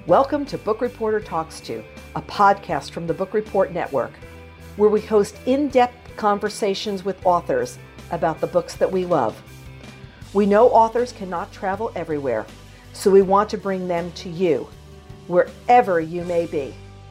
Welcome to Book Reporter Talks To, a podcast from the Book Report Network, where we host in-depth conversations with authors about the books that we love. We know authors cannot travel everywhere, so we want to bring them to you, wherever you may be.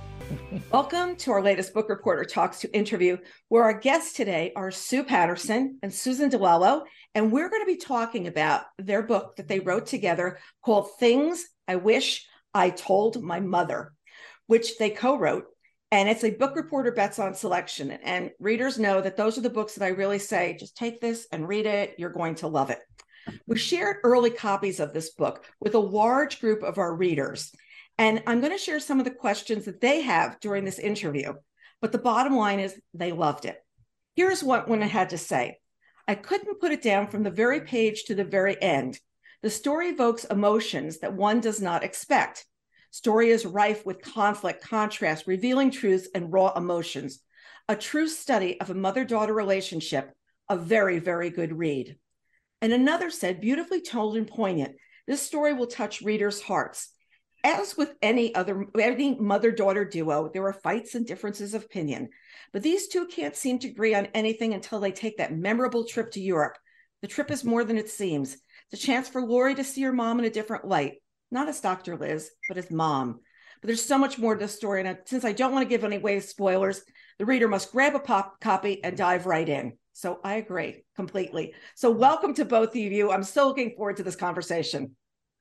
Welcome to our latest Book Reporter Talks To interview, where our guests today are Sue Patterson and Susan DiLello, and we're going to be talking about their book that they wrote together called Things I Wish I Told My Mother, which they co-wrote, and it's a Book Reporter Bets on selection. And readers know that those are the books that I really say, just take this and read it. You're going to love it. We shared early copies of this book with a large group of our readers, and I'm going to share some of the questions that they have during this interview. But the bottom line is they loved it. Here's what one had to say. I couldn't put it down from the very page to the very end. The story evokes emotions that one does not expect. Story is rife with conflict, contrast, revealing truths, and raw emotions. A true study of a mother-daughter relationship, a very, very good read. And another said, beautifully told and poignant, this story will touch readers' hearts. As with any mother-daughter duo, there are fights and differences of opinion, but these two can't seem to agree on anything until they take that memorable trip to Europe. The trip is more than it seems. It's a chance for Lori to see her mom in a different light, not as Dr. Liz, but as mom. But there's so much more to the story, and since I don't want to give any away spoilers, the reader must grab a copy and dive right in. So I agree completely. So welcome to both of you. I'm so looking forward to this conversation.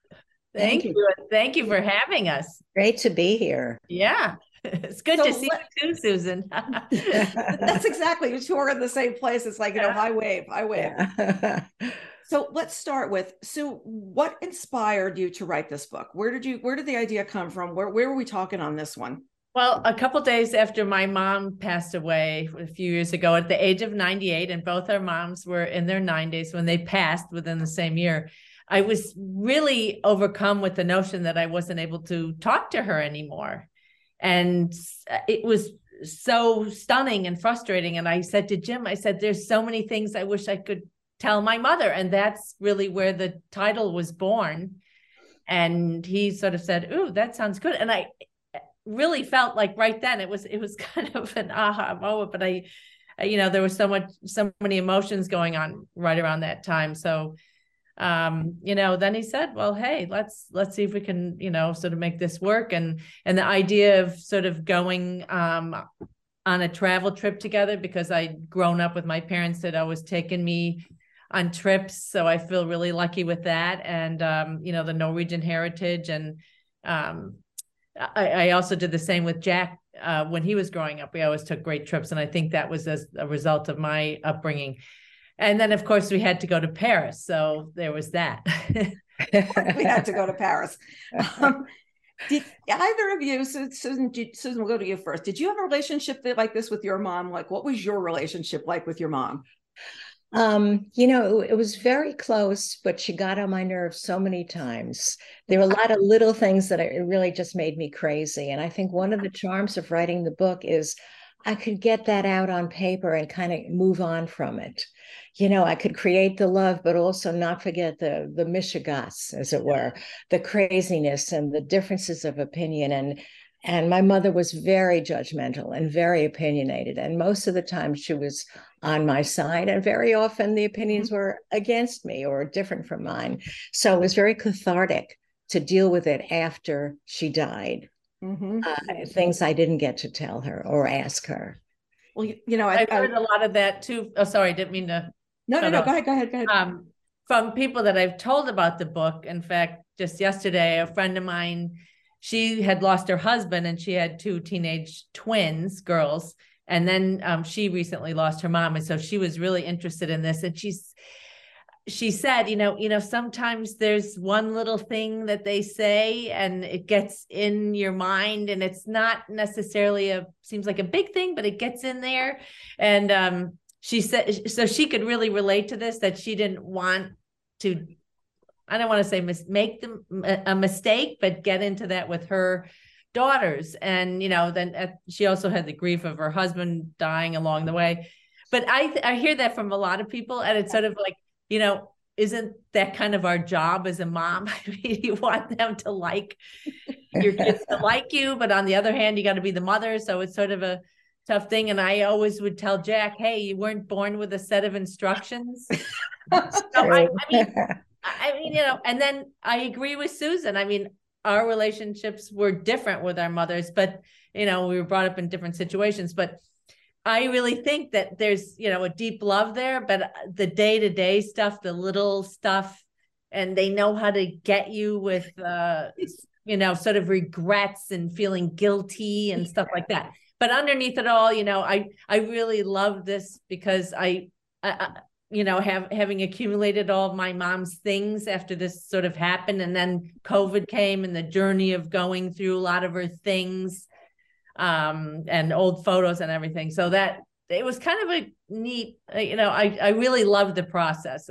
Thank you. Thank you for having us. Great to be here. Yeah. It's good to see you too, Susan. That's exactly. You two are in the same place. It's like, high wave. Yeah. So let's start with, Sue, what inspired you to write this book? Where did the idea come from? Where were we talking on this one? Well, a couple of days after my mom passed away a few years ago at the age of 98, and both our moms were in their 90s when they passed within the same year, I was really overcome with the notion that I wasn't able to talk to her anymore. And it was so stunning and frustrating. And I said to Jim, there's so many things I wish I could tell my mother. And that's really where the title was born. And he sort of said, ooh, that sounds good. And I really felt like right then it was kind of an aha moment, but there was so many emotions going on right around that time. So then he said, well, hey, let's see if we can, sort of make this work. And the idea of sort of going, on a travel trip together, because I'd grown up with my parents that always taken me on trips. So I feel really lucky with that. And, the Norwegian heritage. And, I also did the same with Jack, when he was growing up. We always took great trips. And I think that was as a result of my upbringing. And then, of course, we had to go to Paris. So there was that. We had to go to Paris. Did either of you, Susan, we'll go to you first. Did you have a relationship like this with your mom? Like, what was your relationship like with your mom? It was very close, but she got on my nerves so many times. There were a lot of little things that it really just made me crazy. And I think one of the charms of writing the book is I could get that out on paper and kind of move on from it. I could create the love, but also not forget the mishigas, as it were, the craziness and the differences of opinion. And my mother was very judgmental and very opinionated. And most of the time she was on my side. And very often the opinions were against me or different from mine. So it was very cathartic to deal with it after she died. Things I didn't get to tell her or ask her. Well, I've heard a lot of that too. Oh, sorry, I didn't mean to. No, go ahead. From people that I've told about the book. In fact, just yesterday, a friend of mine, she had lost her husband and she had two teenage twins, girls. And then she recently lost her mom. And so she was really interested in this. And she said, sometimes there's one little thing that they say and it gets in your mind and it's not necessarily seems like a big thing, but it gets in there. And she said, so she could really relate to this, that she didn't want to, I don't want to say make a mistake, but get into that with her daughters. And, then she also had the grief of her husband dying along the way. But I hear that from a lot of people, and it's sort of like, isn't that kind of our job as a mom? I mean, you want them to like your kids to like you, but on the other hand, you got to be the mother. So it's sort of a tough thing. And I always would tell Jack, hey, you weren't born with a set of instructions. So I mean, and then I agree with Susan. I mean, our relationships were different with our mothers, but, we were brought up in different situations, but I really think that there's, a deep love there, but the day-to-day stuff, the little stuff, and they know how to get you with, sort of regrets and feeling guilty and stuff like that. But underneath it all, I really love this because having accumulated all of my mom's things after this sort of happened, and then COVID came and the journey of going through a lot of her things, and old photos and everything. So that it was kind of a neat, I really loved the process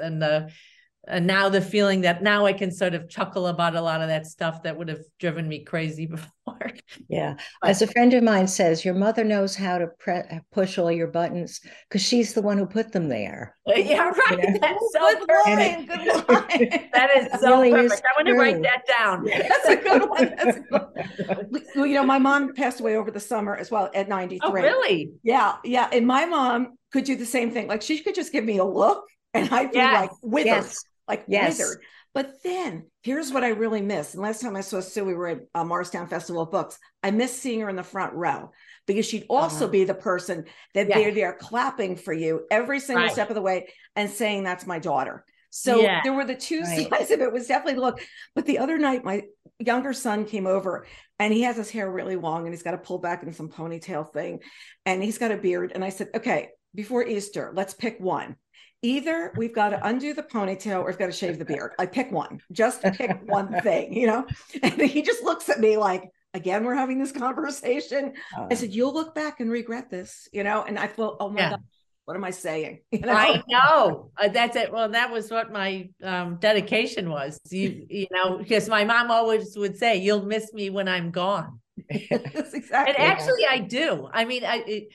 and now the feeling that now I can sort of chuckle about a lot of that stuff that would have driven me crazy before. Yeah. As a friend of mine says, your mother knows how to push all your buttons because she's the one who put them there. Yeah, right. That's so good line. Good line. That is so really perfect. is I want to write that down. That's a good one. That's a good one. Well, my mom passed away over the summer as well at 93. Oh, really? Yeah. Yeah. And my mom could do the same thing. Like she could just give me a look and I'd be like withered. Yes. Withered. But then here's what I really miss. And last time I saw Sue, we were at Morristown Festival of Books. I miss seeing her in the front row because she'd also be the person that they're there clapping for you every single step of the way and saying, that's my daughter. So there were the two sides of it. It was definitely the look. But the other night, my younger son came over and he has his hair really long and he's got a pull back in some ponytail thing. And he's got a beard. And I said, okay, before Easter, let's pick one. Either we've got to undo the ponytail or we've got to shave the beard. I pick one, just pick one thing, and he just looks at me like, again, we're having this conversation. I said, you'll look back and regret this, and I thought, oh my God, what am I saying? I know. That's it. Well, that was what my dedication was, because my mom always would say, you'll miss me when I'm gone. That's exactly. And actually I do. I mean,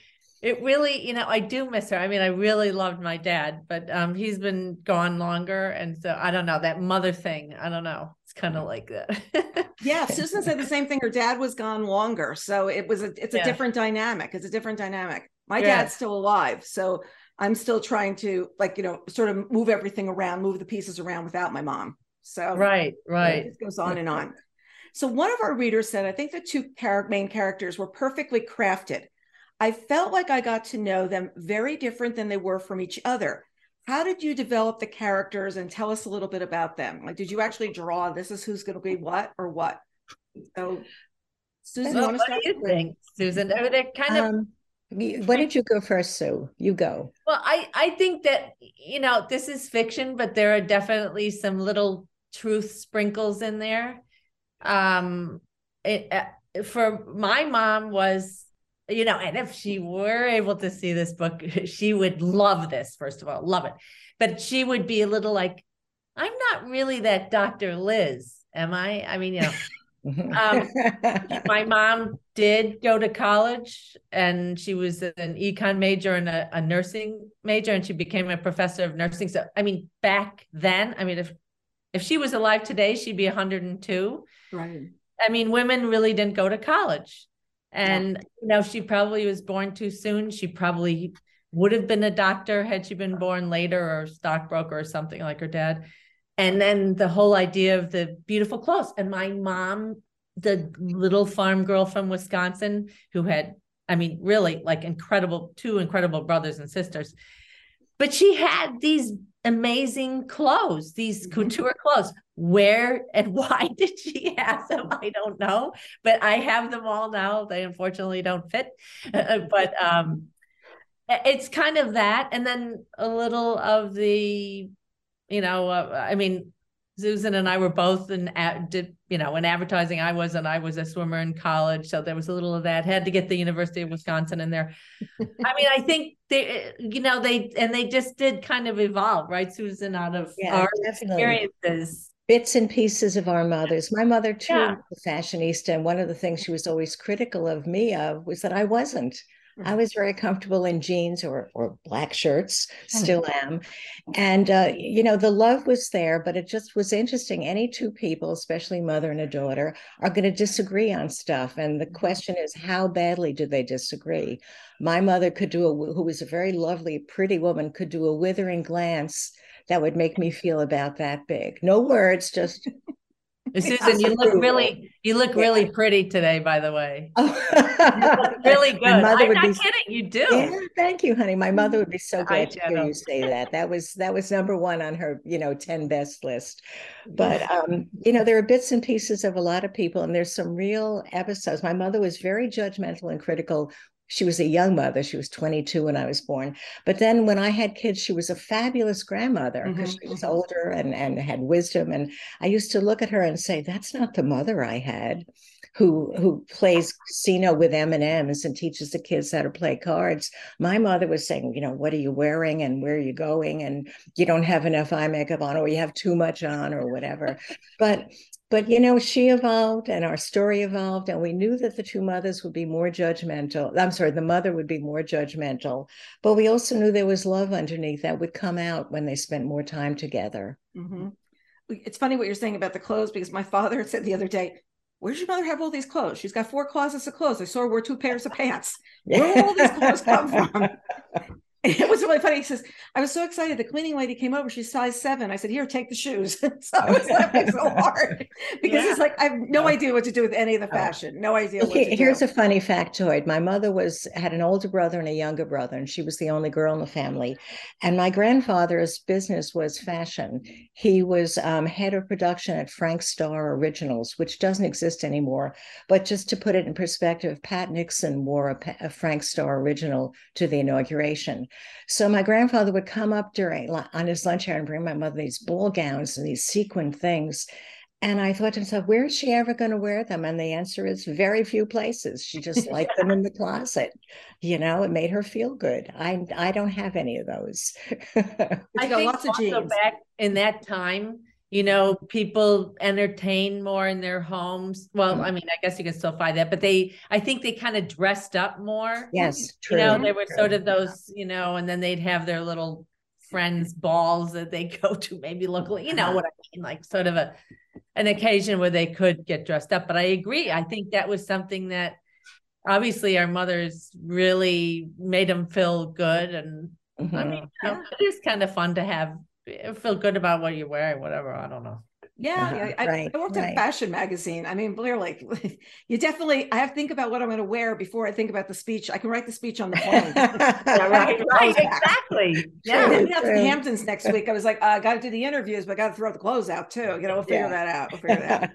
it really, I do miss her. I mean, I really loved my dad, but he's been gone longer. And so I don't know, that mother thing, I don't know. It's kind of like that. Yeah. Susan said the same thing. Her dad was gone longer. So it's a different dynamic. It's a different dynamic. My dad's still alive. So I'm still trying to sort of move everything around, move the pieces around without my mom. So right. It goes on and on. So one of our readers said, I think the two main characters were perfectly crafted. I felt like I got to know them very different than they were from each other. How did you develop the characters and tell us a little bit about them? Like, did you actually draw, this is who's going to be what or what? So, Susan, you want to start? What do you think, Susan? I mean, they're kind of... Why don't you go first, Sue? You go. Well, I think that, this is fiction, but there are definitely some little truth sprinkles in there. For my mom was... and if she were able to see this book, she would love this, first of all, love it. But she would be a little like, I'm not really that Dr. Liz, am I? I mean, my mom did go to college and she was an econ major and a nursing major, and she became a professor of nursing. So, I mean, back then, I mean, if she was alive today, she'd be 102. Right. I mean, women really didn't go to college. And, she probably was born too soon. She probably would have been a doctor had she been born later, or a stockbroker or something like her dad. And then the whole idea of the beautiful clothes. And my mom, the little farm girl from Wisconsin who had, I mean, really like two incredible brothers and sisters, but she had these amazing clothes, these couture clothes. Where and why did she have them? I don't know, but I have them all now. They unfortunately don't fit, but it's kind of that. And then a little of the, I mean, Susan and I were both in advertising. I was a swimmer in college. So there was a little of that. Had to get the University of Wisconsin in there. I mean, I think they just did kind of evolve, right, Susan, out of our experiences. Bits and pieces of our mothers. My mother too was a fashionista. And one of the things she was always critical of me of was that I wasn't. I was very comfortable in jeans or black shirts, still am. And, the love was there, but it just was interesting. Any two people, especially mother and a daughter, are going to disagree on stuff. And the question is, how badly do they disagree? My mother who was a very lovely, pretty woman, could do a withering glance that would make me feel about that big. No words, just Susan, you look really pretty today, by the way. Oh. You look really good. I'm not kidding. You do. Yeah, thank you, honey. My mother would be so glad to hear you say that. That was number one on her, 10 best list. But there are bits and pieces of a lot of people, and there's some real episodes. My mother was very judgmental and critical. She was a young mother. She was 22 when I was born. But then when I had kids, she was a fabulous grandmother because she was older and had wisdom. And I used to look at her and say, that's not the mother I had, who plays casino with M&Ms and teaches the kids how to play cards. My mother was saying, what are you wearing and where are you going? And you don't have enough eye makeup on, or you have too much on, or whatever. But she evolved and our story evolved, and we knew that the two mothers would be more judgmental. I'm sorry, the mother would be more judgmental, but we also knew there was love underneath that would come out when they spent more time together. Mm-hmm. It's funny what you're saying about the clothes, because my father said the other day, where's your mother have all these clothes? She's got 4 closets of clothes. I saw her wear 2 pairs of pants. Where did all these clothes come from? It was really funny. He says, I was so excited. The cleaning lady came over. She's size 7. I said, here, take the shoes. So I was laughing so hard because it's like, I have no idea what to do with any of the fashion. No idea what to do. Here's a funny factoid. My mother had an older brother and a younger brother, and she was the only girl in the family. And my grandfather's business was fashion. He was head of production at Frank Star Originals, which doesn't exist anymore. But just to put it in perspective, Pat Nixon wore a Frank Star Original to the inauguration. So my grandfather would come up on his lunch hour and bring my mother these ball gowns and these sequin things. And I thought to myself, where is she ever going to wear them? And the answer is very few places. She just liked them in the closet. It made her feel good. I don't have any of those. I think lots of jeans. Back in that time, people entertain more in their homes. Well, I mean, I guess you can still find that, but I think they kind of dressed up more. Yes, true. They were sort of those, and then they'd have their little friends' balls that they go to, maybe locally, what I mean, like sort of an occasion where they could get dressed up. But I agree. I think that was something that obviously our mothers really made them feel good. And I mean, it is kind of fun to feel good about what you're wearing, whatever. I don't know. Yeah, I worked at a fashion magazine. I mean, Blair, like, I have to think about what I'm going to wear before I think about the speech. I can write the speech on the phone. Right, exactly. Yeah, we're out to the Hamptons next week. I was like, I got to do the interviews, but I got to throw the clothes out too. We'll figure that out. We'll figure that out.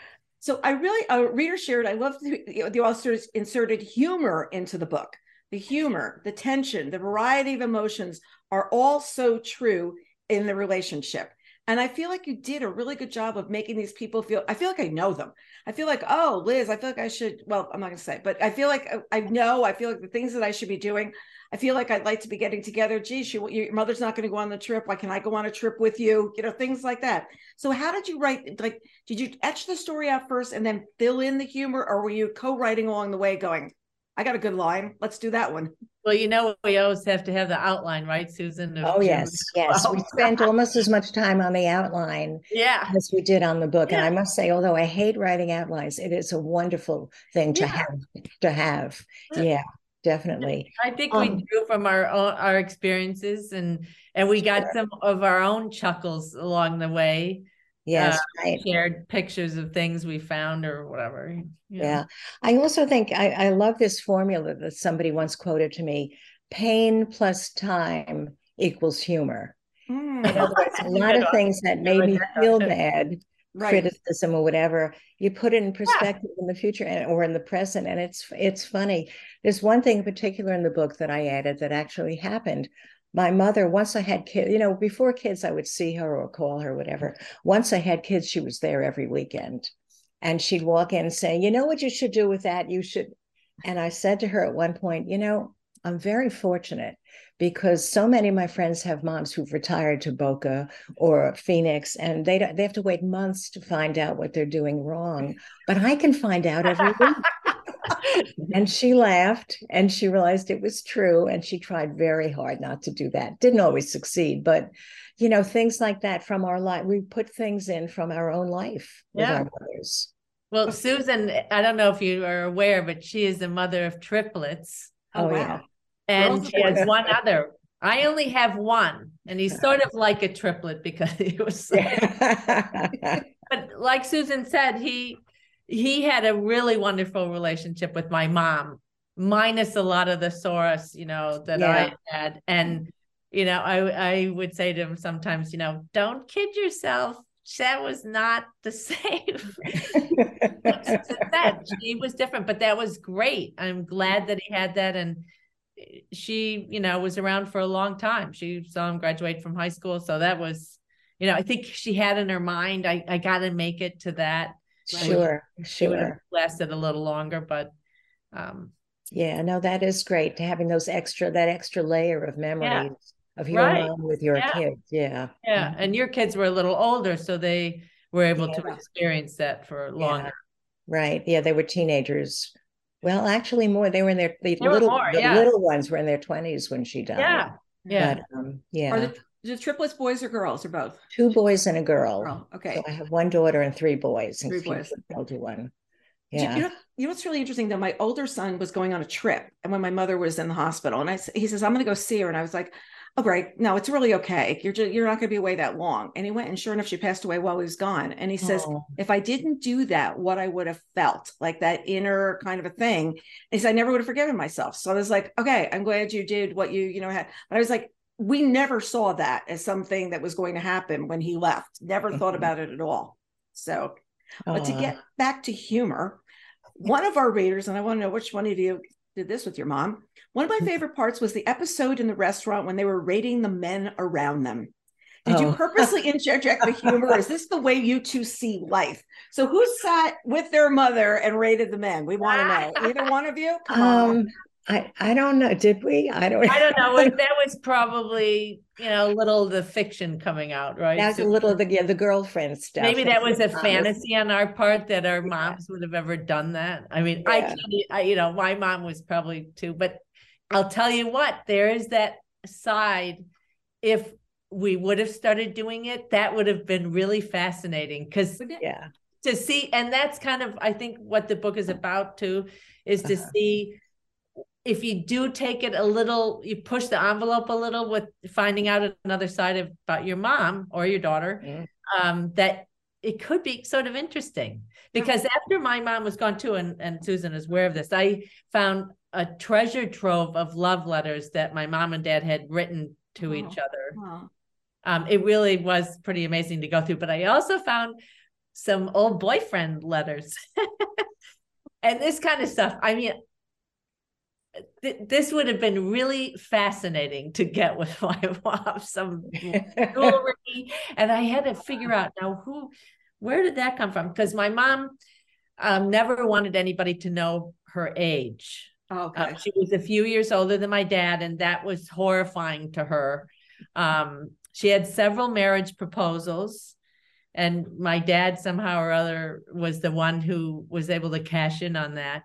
So I really, reader shared, I love the authors inserted humor into the book. The humor, the tension, the variety of emotions are all so true in the relationship. And I feel like you did a really good job of making these people feel, I feel like I know them. I feel like, oh, Liz, I feel like I should, well, I'm not going to say, but I feel like I feel like the things that I should be doing, I feel like I'd like to be getting together. Geez, your mother's not going to go on the trip. Why can I go on a trip with you? Things like that. So how did you write, did you etch the story out first and then fill in the humor, or were you co-writing along the way going, I got a good line, let's do that one? Well, we always have to have the outline, right, Susan? Oh, yes. We spent almost as much time on the outline as we did on the book. Yeah. And I must say, although I hate writing outlines, it is a wonderful thing to have. Yeah, definitely. I think we drew from our experiences, and we got some of our own chuckles along the way. Yes, right. Shared pictures of things we found or whatever. Yeah. I also think I love this formula that somebody once quoted to me: pain plus time equals humor. In other words, a lot of things that made me feel bad, criticism or whatever, you put it in perspective in the future or in the present. And it's funny. There's one thing in particular in the book that I added that actually happened. My mother, once I had kids, before kids, I would see her or call her, whatever. Once I had kids, she was there every weekend. And she'd walk in and say, you know what you should do with that? You should. And I said to her at one point, I'm very fortunate because so many of my friends have moms who've retired to Boca or Phoenix, and they have to wait months to find out what they're doing wrong. But I can find out every week. And she laughed and she realized it was true. And she tried very hard not to do that. Didn't always succeed, but things like that from our life. We put things in from our own life with our mothers. Well, Susan, I don't know if you are aware, but she is the mother of triplets. Oh, wow. Yeah. And she has one other. I only have one, and he's sort of like a triplet because he was. But like Susan said, he had a really wonderful relationship with my mom, minus a lot of the sores, that I had. And, I would say to him sometimes, don't kid yourself. That was not the same. She was different, but that was great. I'm glad that he had that. And she, was around for a long time. She saw him graduate from high school. So that was, I think she had in her mind, I got to make it to that. Sure. She would have lasted a little longer, but. Yeah, no, that is great. Having that extra layer of memories of your mom with your kids. Yeah. Yeah. And your kids were a little older, so they were able to experience that for longer. Right. Yeah. They were teenagers. Well, actually more, they were in their, the little ones were in their 20s when she died. Yeah. Yeah. But, Are the triplets boys or girls or both? 2 boys and a girl. Okay. So I have 1 daughter and 3 boys. 3 boys. I'll do one. Yeah. You know what's really interesting though? My older son was going on a trip, and when my mother was in the hospital, and he says, I'm going to go see her. And I was like, oh, great. No, it's really okay. You're not going to be away that long. And he went, and sure enough, she passed away while he was gone. And he says, if I didn't do that, what I would have felt, like that inner kind of a thing, and he said, I never would have forgiven myself. So I was like, okay, I'm glad you did what you had. But I was like, we never saw that as something that was going to happen when he left. Never thought about it at all. So, but to get back to humor, one of our readers, and I want to know which one of you did this with your mom. One of my favorite parts was the episode in the restaurant when they were rating the men around them. Did you purposely interject the humor? Is this the way you two see life? So who sat with their mother and rated the men? We want to know. Either one of you? Come on. I don't know. Did we? I don't know. That was probably, a little the fiction coming out, right? That's a little the girlfriend stuff. Maybe that was a fantasy on our part that our moms would have ever done that. I mean, my mom was probably too, but I'll tell you what, there is that side. If we would have started doing it, that would have been really fascinating because to see, and that's kind of, I think what the book is about too, is to see if you do take it a little, you push the envelope a little with finding out another side about your mom or your daughter, that it could be sort of interesting. Because after my mom was gone too, and Susan is aware of this, I found a treasure trove of love letters that my mom and dad had written to each other. It really was pretty amazing to go through. But I also found some old boyfriend letters and this kind of stuff. I mean, this would have been really fascinating to get with my mom, some jewelry. And I had to figure out now where did that come from? Because my mom never wanted anybody to know her age. Okay. She was a few years older than my dad, and that was horrifying to her. She had several marriage proposals, and my dad somehow or other was the one who was able to cash in on that.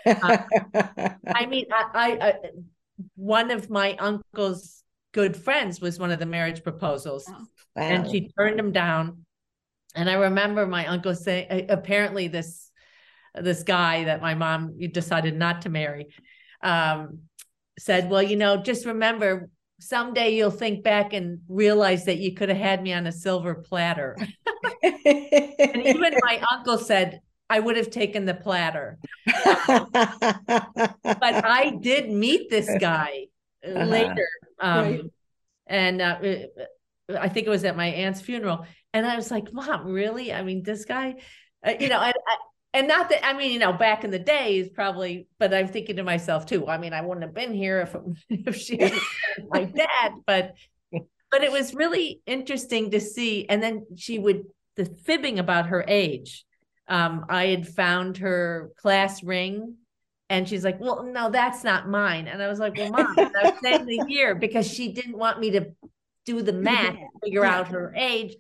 I mean, I one of my uncle's good friends was one of the marriage proposals, and she turned him down. And I remember my uncle saying, apparently this guy that my mom decided not to marry, said, well, just remember, someday you'll think back and realize that you could have had me on a silver platter. And even my uncle said, I would have taken the platter. But I did meet this guy later. And I think it was at my aunt's funeral. And I was like, Mom, really? I mean, this guy, and not that, I mean, back in the day is probably, but I'm thinking to myself too, I mean, I wouldn't have been here if she was my dad, but it was really interesting to see. And then the fibbing about her age. I had found her class ring and she's like, well, no, that's not mine. And I was like, well, Mom, I was saying the year because she didn't want me to do the math, figure out her age.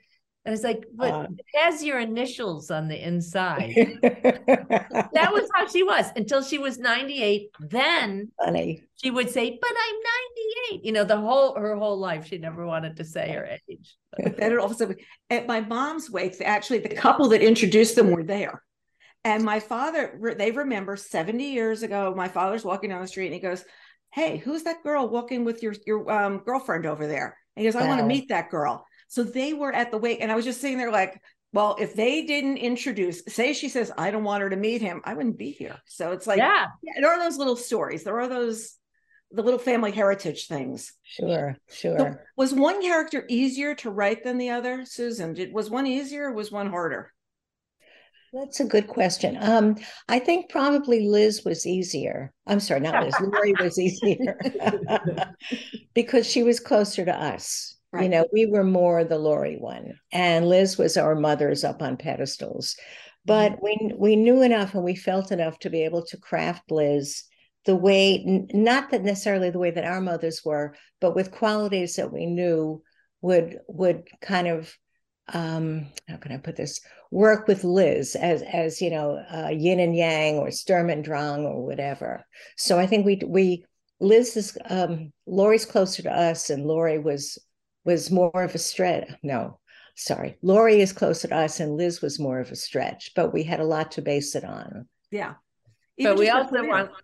And it's like, but it has your initials on the inside. That was how she was until she was 98. Then she would say, but I'm 98. You know, her whole life, she never wanted to say her age. But then also, at my mom's wake, actually, the couple that introduced them were there. And my father, they remember 70 years ago, my father's walking down the street and he goes, hey, who's that girl walking with your girlfriend over there? And he goes, I want to meet that girl. So they were at the wake, and I was just sitting there like, well, if they didn't introduce, say she says, I don't want her to meet him, I wouldn't be here. So it's like, yeah, there are those little stories. There are the little family heritage things. Sure. So was one character easier to write than the other, Susan? Was one easier or was one harder? That's a good question. I think probably Liz was easier. I'm sorry, not Liz. Laurie was easier because she was closer to us. Right. You know, we were more the Laurie one, and Liz was our mothers up on pedestals. But we knew enough and we felt enough to be able to craft Liz the way, not that necessarily the way that our mothers were, but with qualities that we knew would kind of, how can I put this, work with Liz as you know, yin and yang or Sturm and Drang or whatever. So I think Liz is, Laurie's closer to us, and Laurie was more of a stretch. No, sorry. Laurie is closer to us and Liz was more of a stretch, but we had a lot to base it on. Yeah. But we also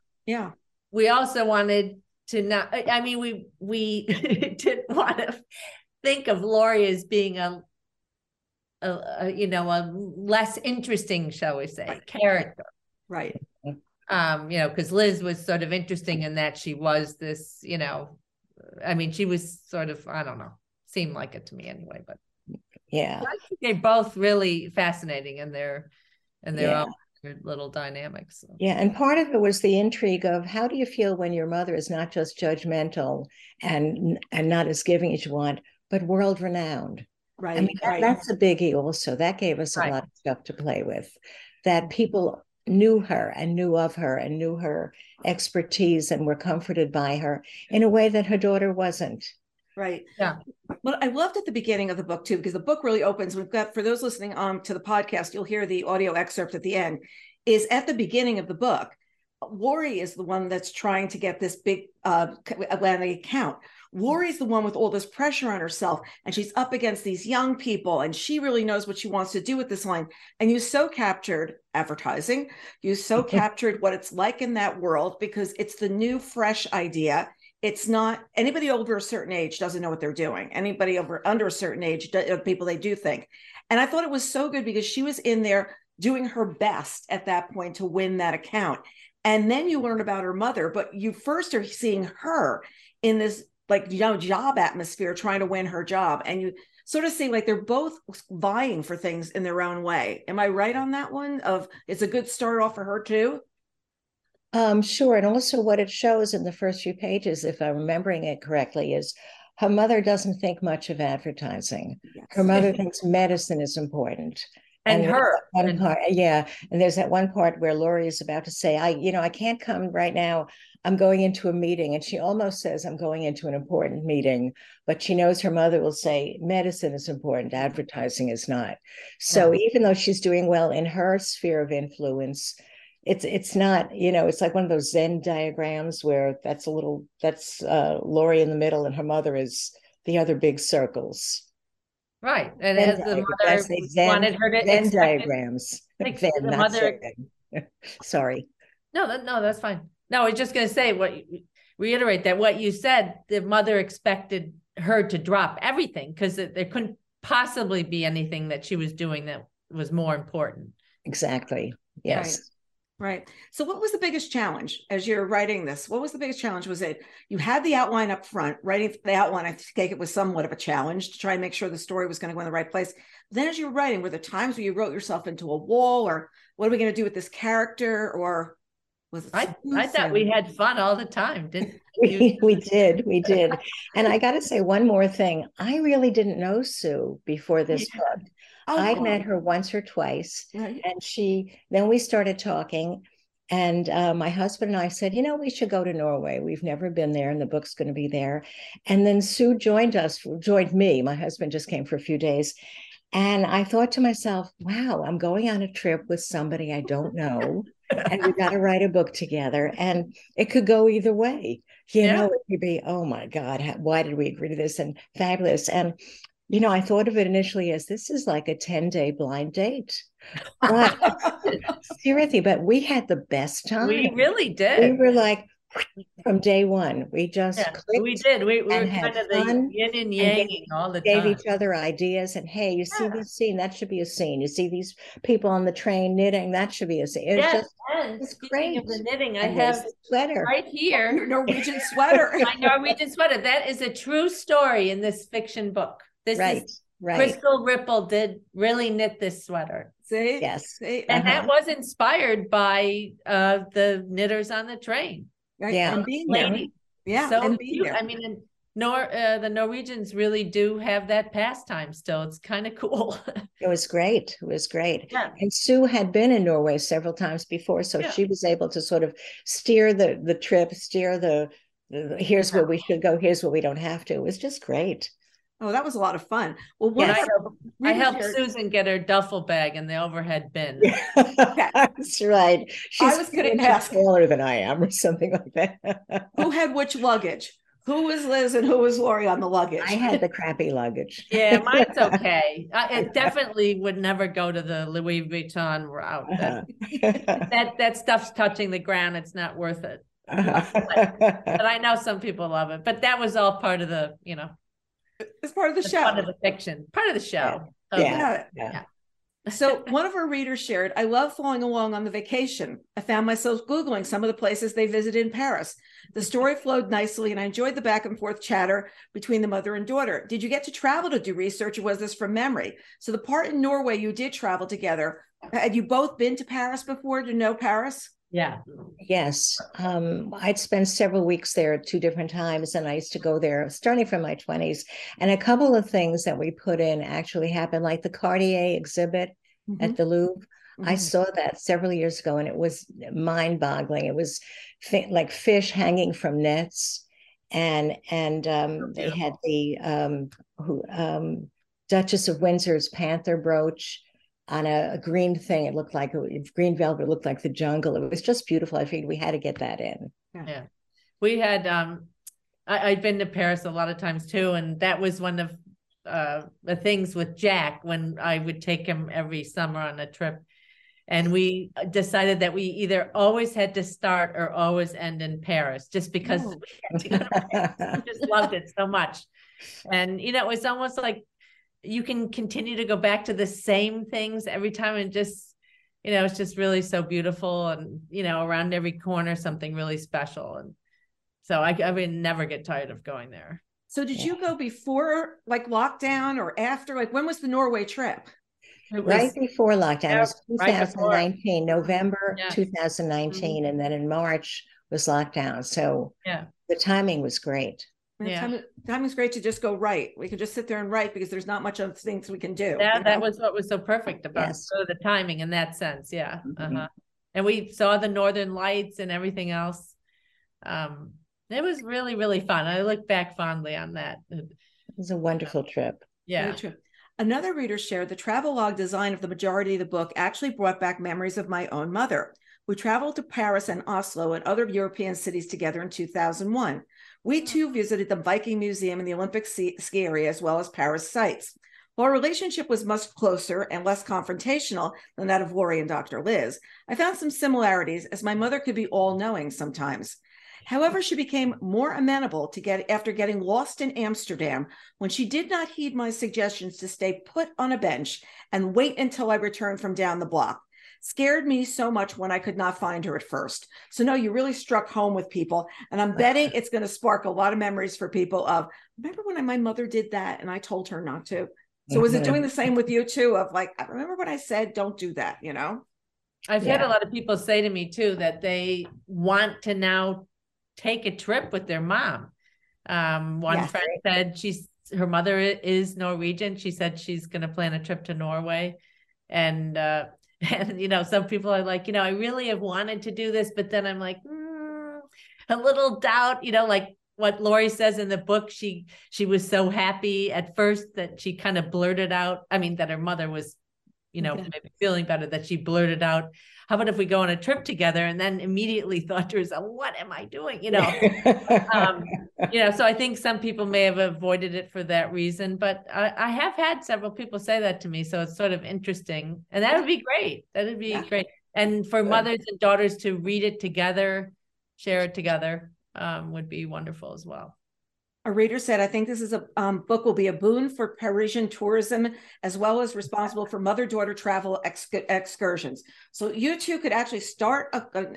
wanted to not, I mean, we didn't want to think of Laurie as being a less interesting, shall we say, character. Right. You know, because Liz was sort of interesting in that she was this, you know, I mean, she was sort of, I don't know, seemed like it to me anyway, but yeah, I think they're both really fascinating in their own little dynamics. So. Yeah, and part of it was the intrigue of how do you feel when your mother is not just judgmental and not as giving as you want, but world renowned. Right. I mean, that's a biggie also. That gave us a lot of stuff to play with, that people knew her and knew of her and knew her expertise and were comforted by her in a way that her daughter wasn't. Right. Yeah. Well, I loved at the beginning of the book too, because the book really opens. We've got, for those listening to the podcast, you'll hear the audio excerpt at the end. Is at the beginning of the book, Laurie is the one that's trying to get this big Atlantic account. Laurie's the one with all this pressure on herself, and she's up against these young people, and she really knows what she wants to do with this line. And you so captured advertising, you so captured what it's like in that world, because it's the new, fresh idea. It's not anybody over a certain age doesn't know what they're doing. Anybody under a certain age, people, they do think. And I thought it was so good because she was in there doing her best at that point to win that account. And then you learn about her mother, but you first are seeing her in this job atmosphere trying to win her job. And you sort of see like they're both vying for things in their own way. Am I right on that one? It's a good start off for her too? Sure. And also what it shows in the first few pages, if I'm remembering it correctly, is her mother doesn't think much of advertising. Yes. Her mother thinks medicine is important. And her. And there's that one part where Laurie is about to say, I can't come right now. I'm going into a meeting. And she almost says, I'm going into an important meeting. But she knows her mother will say, medicine is important. Advertising is not. So even though she's doing well in her sphere of influence, it's not, it's like one of those Venn diagrams where that's Laurie in the middle and her mother is the other big circles. Right. And as the mother wanted her to Venn diagrams. The mother. Sorry. No, that's fine. No, I was just going to say reiterate that what you said, the mother expected her to drop everything because there couldn't possibly be anything that she was doing that was more important. Exactly. Yes. Right. So what was the biggest challenge as you're writing this? What was the biggest challenge? Was it you had the outline up front, writing the outline, I think it was somewhat of a challenge to try and make sure the story was going to go in the right place. Then as you were writing, were there times where you wrote yourself into a wall, or what are we going to do with this character? Or was it I thought we had fun all the time, didn't we? We did. And I got to say one more thing. I really didn't know Sue before this book. I'd met her once or twice, and then we started talking, and my husband and I said, we should go to Norway. We've never been there, and the book's going to be there. And then Sue joined me. My husband just came for a few days, And I thought to myself, wow, I'm going on a trip with somebody I don't know, and we got to write a book together. And it could go either way. Yeah. It could be, oh my God, why did we agree to this? And fabulous. And, I thought of it initially as this is like a 10-day blind date. But seriously, but we had the best time. We really We did. were like, from day one, we just clicked. We did. We were and kind had of the fun yin and and yang all the gave time. each other ideas. And hey, you see Yeah. this scene, that should be a scene. You see these people on the train knitting, that should be a scene. It's Yes, just and it's speaking great. of the knitting, I And there's have the sweater. right here Your Norwegian sweater. my Norwegian sweater. That is a true story in this fiction book. This Right, is right. Crystal Ripple did really knit this sweater. See? Yes. See? And that was inspired by the knitters on the train. Right? Yeah. And being there. Lady. Yeah. So and being cute. there. I mean, the Norwegians really do have that pastime still. It's kind of cool. It was great. It was great. Yeah. And Sue had been in Norway several times before, so she was able to sort of steer the trip, steer the here's where we should go, here's where we don't have to. It was just great. Oh, that was a lot of fun. Well, I helped Susan get her duffel bag in the overhead bin. That's right. She's I was going to ask taller than I am, or something like that. who had which luggage. Who was Liz and who was Lori on the luggage? I had the crappy luggage. Yeah, mine's okay. It definitely would never go to the Louis Vuitton route. That stuff's touching the ground. It's not worth it. But I know some people love it. But that was all part of the, it's part of the show. Part of the fiction. Part of the show. Yeah. So one of our readers shared, I love following along on the vacation. I found myself Googling some of the places they visited in Paris. The story flowed nicely and I enjoyed the back and forth chatter between the mother and daughter. Did you get to travel to do research or was this from memory? So the part in Norway you did travel together, had you both been to Paris before to know Paris? Yeah. Yes. I'd spent several weeks there at 2 different times, and I used to go there starting from my 20s. And a couple of things that we put in actually happened, like the Cartier exhibit at the Louvre. I saw that several years ago, and it was mind-boggling. It was like fish hanging from nets, and they had the Duchess of Windsor's panther brooch on a green thing. It looked like green velvet. It looked like the jungle. It was just beautiful. I figured we had to get that in. Yeah. We had, I'd been to Paris a lot of times too. And that was one of the things with Jack when I would take him every summer on a trip. And we decided that we either always had to start or always end in Paris, just because we had to go to Paris. We just loved it so much. And, it was almost like, you can continue to go back to the same things every time and just, it's just really so beautiful and, around every corner, something really special. And so I would never get tired of going there. So did you go before like lockdown or after? Like when was the Norway trip? Right before lockdown. It was 2019, right November 2019. And then in March was lockdown. So the timing was great. Timing's great to just go write. We can just sit there and write because there's not much other things we can do. Yeah, that was what was so perfect about the timing in that sense. Yeah. And we saw the Northern Lights and everything else. It was really, really fun. I look back fondly on that. It was a wonderful trip. Yeah. Another reader shared the travelogue design of the majority of the book actually brought back memories of my own mother. We traveled to Paris and Oslo and other European cities together in 2001. We too visited the Viking Museum and the Olympic ski area, as well as Paris sites. While our relationship was much closer and less confrontational than that of Lori and Dr. Liz, I found some similarities as my mother could be all-knowing sometimes. However, she became more amenable after getting lost in Amsterdam when she did not heed my suggestions to stay put on a bench and wait until I returned from down the block. Scared me so much when I could not find her at first. So no, you really struck home with people. And I'm betting it's going to spark a lot of memories for people of, remember when my mother did that and I told her not to? So was it doing the same with you too? Of like, I remember what I said, don't do that, I've had a lot of people say to me too, that they want to now take a trip with their mom. One friend said her mother is Norwegian. She said she's going to plan a trip to Norway. And some people are like, I really have wanted to do this, but then I'm like, a little doubt, like what Lori says in the book, she was so happy at first that she kind of blurted out, I mean, that her mother was, maybe feeling better, that she blurted out, how about if we go on a trip together? And then immediately thought to herself, what am I doing? So I think some people may have avoided it for that reason, but I have had several people say that to me. So it's sort of interesting, and that would be great. That would be great. And for mothers and daughters to read it together, share it together, would be wonderful as well. A reader said, I think this is a book will be a boon for Parisian tourism, as well as responsible for mother-daughter travel excursions. So you two could actually start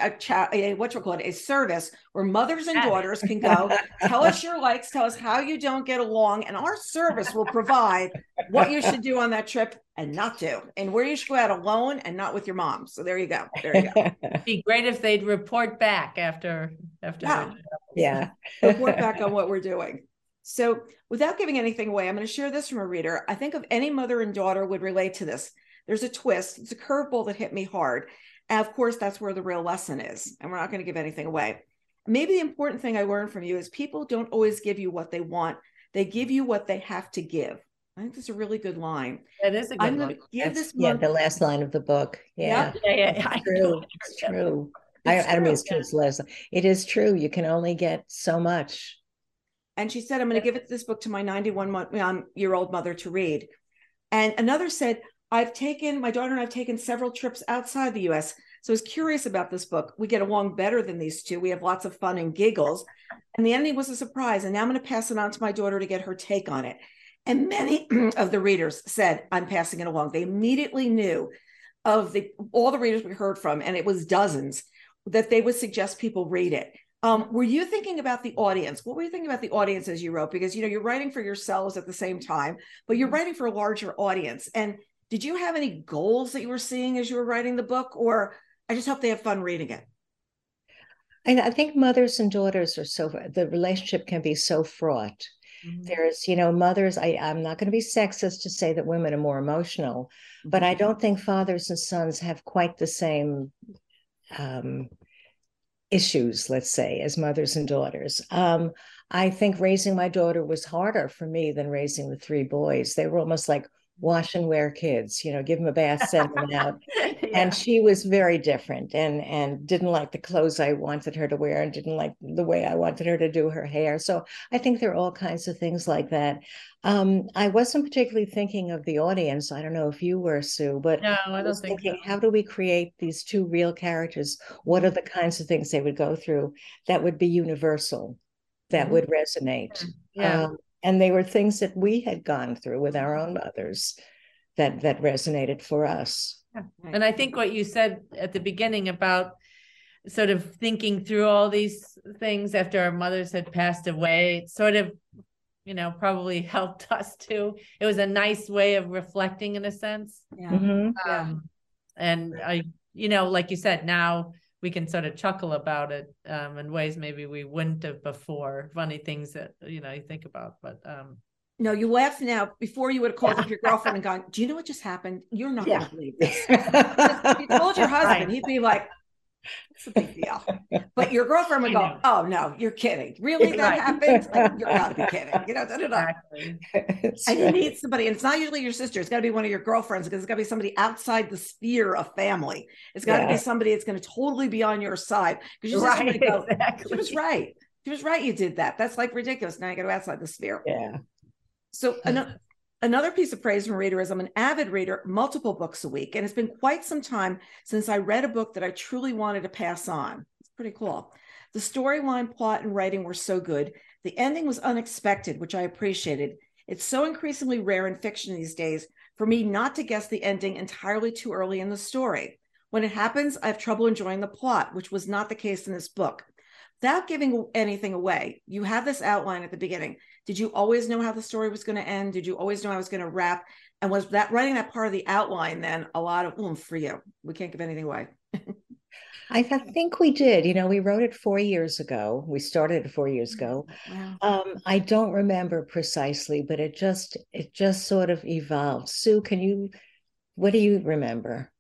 a service where mothers and daughters can go, tell us your likes, tell us how you don't get along, and our service will provide what you should do on that trip and not do, and where you should go out alone and not with your mom. So there you go. There you go. It'd be great if they'd report back after. Yeah. Report back on what we're doing. So without giving anything away, I'm going to share this from a reader. I think of any mother and daughter would relate to this. There's a twist. It's a curveball that hit me hard. And of course, that's where the real lesson is. And we're not going to give anything away. Maybe the important thing I learned from you is people don't always give you what they want. They give you what they have to give. I think that's a really good line. That is a good line. The last line of the book. Yeah. Yeah. It's true. It's true. I don't mean it's true. It's the last line. It is true. You can only get so much. And she said, I'm going to give this book to my 91-year-old mother to read. And another said, my daughter and I have taken several trips outside the US. So I was curious about this book. We get along better than these two. We have lots of fun and giggles. And the ending was a surprise. And now I'm going to pass it on to my daughter to get her take on it. And many of the readers said, I'm passing it along. They immediately knew of all the readers we heard from, and it was dozens, that they would suggest people read it. Were you thinking about the audience? What were you thinking about the audience as you wrote? Because, you're writing for yourselves at the same time, but you're writing for a larger audience. And did you have any goals that you were seeing as you were writing the book? Or I just hope they have fun reading it? I think mothers and daughters the relationship can be so fraught. There's, mothers, I'm not going to be sexist to say that women are more emotional, but I don't think fathers and sons have quite the same issues, let's say, as mothers and daughters. I think raising my daughter was harder for me than raising the three boys. They were almost like wash and wear kids, give them a bath, send them out. And she was very different and didn't like the clothes I wanted her to wear and didn't like the way I wanted her to do her hair. So I think there are all kinds of things like that. I wasn't particularly thinking of the audience. I don't know if you were, Sue, but no, I was thinking, how do we create these two real characters? What are the kinds of things they would go through that would be universal, that would resonate? And they were things that we had gone through with our own mothers that resonated for us. And I think what you said at the beginning about sort of thinking through all these things after our mothers had passed away, it sort of, probably helped us too. It was a nice way of reflecting in a sense. And I, like you said, now we can sort of chuckle about it in ways maybe we wouldn't have before. Funny things that, you think about, but. No, you laugh now. Before you would have called up your girlfriend and gone, do you know what just happened? You're not going to believe this. If you told your husband, he'd be like, it's a big deal. But your girlfriend would go, oh, no, you're kidding. Really? That happened? Like, you're got to be kidding. Exactly. And you need somebody, and it's not usually your sister. It's got to be one of your girlfriends, because it's got to be somebody outside the sphere of family. It's got to be somebody that's going to totally be on your side. Because your sister would go, she was right. She was right. You did that. That's like ridiculous. Now you got to go outside the sphere. Yeah. So another piece of praise from a reader is I'm an avid reader, multiple books a week. And it's been quite some time since I read a book that I truly wanted to pass on. It's pretty cool. The storyline, plot, and writing were so good. The ending was unexpected, which I appreciated. It's so increasingly rare in fiction these days for me not to guess the ending entirely too early in the story. When it happens, I have trouble enjoying the plot, which was not the case in this book. Without giving anything away, you have this outline at the beginning. Did you always know how the story was going to end? Did you always know how it was going to wrap? And was that writing that part of the outline then a lot of oomph for you? We can't give anything away. I think we did. We wrote it 4 years ago. We started it 4 years ago. Wow. I don't remember precisely, but it just sort of evolved. Sue, what do you remember?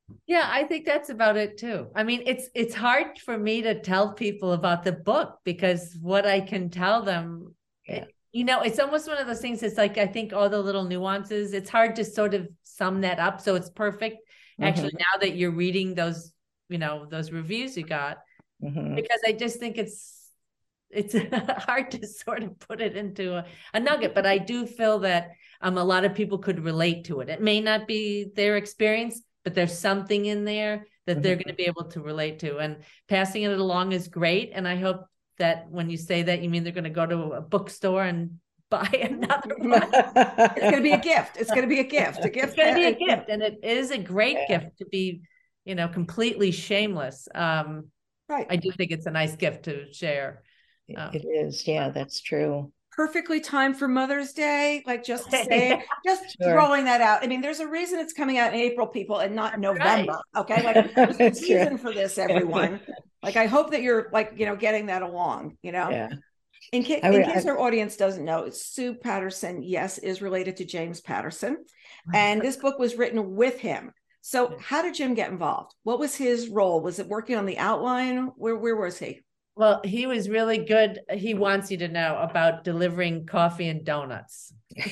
Yeah, I think that's about it too. I mean, it's hard for me to tell people about the book because what I can tell them, it's almost one of those things. It's like, I think all the little nuances, it's hard to sort of sum that up. So it's perfect. Actually, now that you're reading those, those reviews you got, because I just think it's hard to sort of put it into a nugget, but I do feel that a lot of people could relate to it. It may not be their experience, but there's something in there that they're going to be able to relate to, and passing it along is great. And I hope that when you say that, you mean they're going to go to a bookstore and buy another one. It's going to be a gift. It's going to be a gift. It's going to be a gift, and it is a great gift to be, completely shameless. Right. I do think it's a nice gift to share. It is. Yeah, that's true. Perfectly timed for Mother's Day. Like just throwing that out. I mean, there's a reason it's coming out in April, people, and not November. Right. Okay. Like there's a reason for this, everyone. Like, I hope that you're like, getting that along, Yeah. In case our audience doesn't know, Sue Patterson, yes, is related to James Patterson. And this book was written with him. So how did Jim get involved? What was his role? Was it working on the outline? Where was he? Well, he was really good. He wants you to know about delivering coffee and donuts.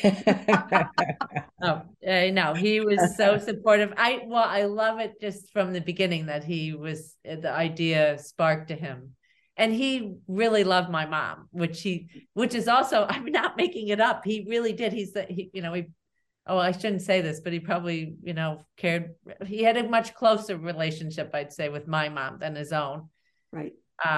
No, he was so supportive. I love it just from the beginning that the idea sparked to him. And he really loved my mom, which is also, I'm not making it up. He really did. I shouldn't say this, but he probably, cared. He had a much closer relationship, I'd say, with my mom than his own. Right.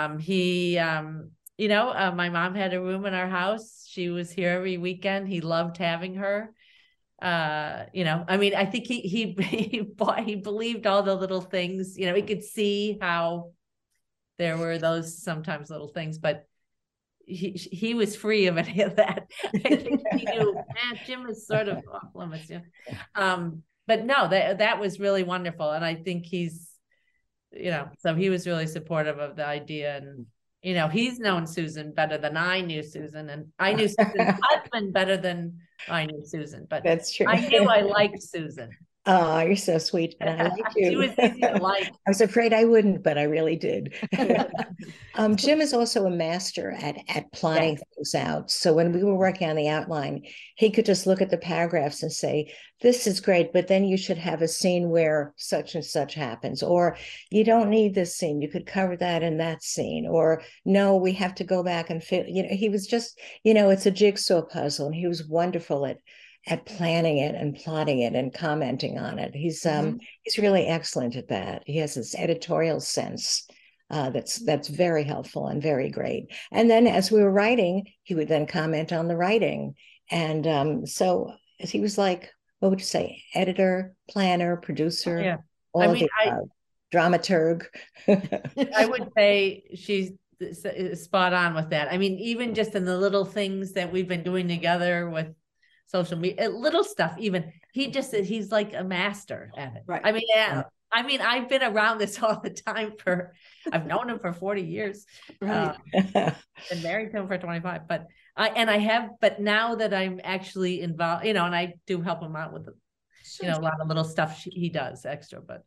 My mom had a room in our house. She was here every weekend. He loved having her. I think he believed all the little things. He could see how there were those sometimes little things, but he was free of any of that. I think he knew, Jim is sort of off limits. But no, that was really wonderful, and I think he's. So he was really supportive of the idea, and he's known Susan better than I knew Susan, and I knew Susan's husband better than I knew Susan. But that's true. I knew I liked Susan. Oh, you're so sweet. And I like you. She was easy to like. I was afraid I wouldn't, but I really did. Jim is also a master at plotting things out. So when we were working on the outline, he could just look at the paragraphs and say, this is great, but then you should have a scene where such and such happens, or you don't need this scene. You could cover that in that scene, or no, we have to go back and fit. He was just, it's a jigsaw puzzle, and he was wonderful at planning it and plotting it and commenting on it. He's really excellent at that. He has this editorial sense that's very helpful and very great. And then as we were writing, he would then comment on the writing. And so he was like, what would you say? Editor, planner, producer, dramaturg. I would say she's spot on with that. I mean, even just in the little things that we've been doing together with social media, little stuff, even he's like a master at it. Right. I mean, I've been around this all the time I've known him for 40 years. Right. Been married to him for 25, but now that I'm actually involved, and I do help him out with a lot of little stuff he does extra, but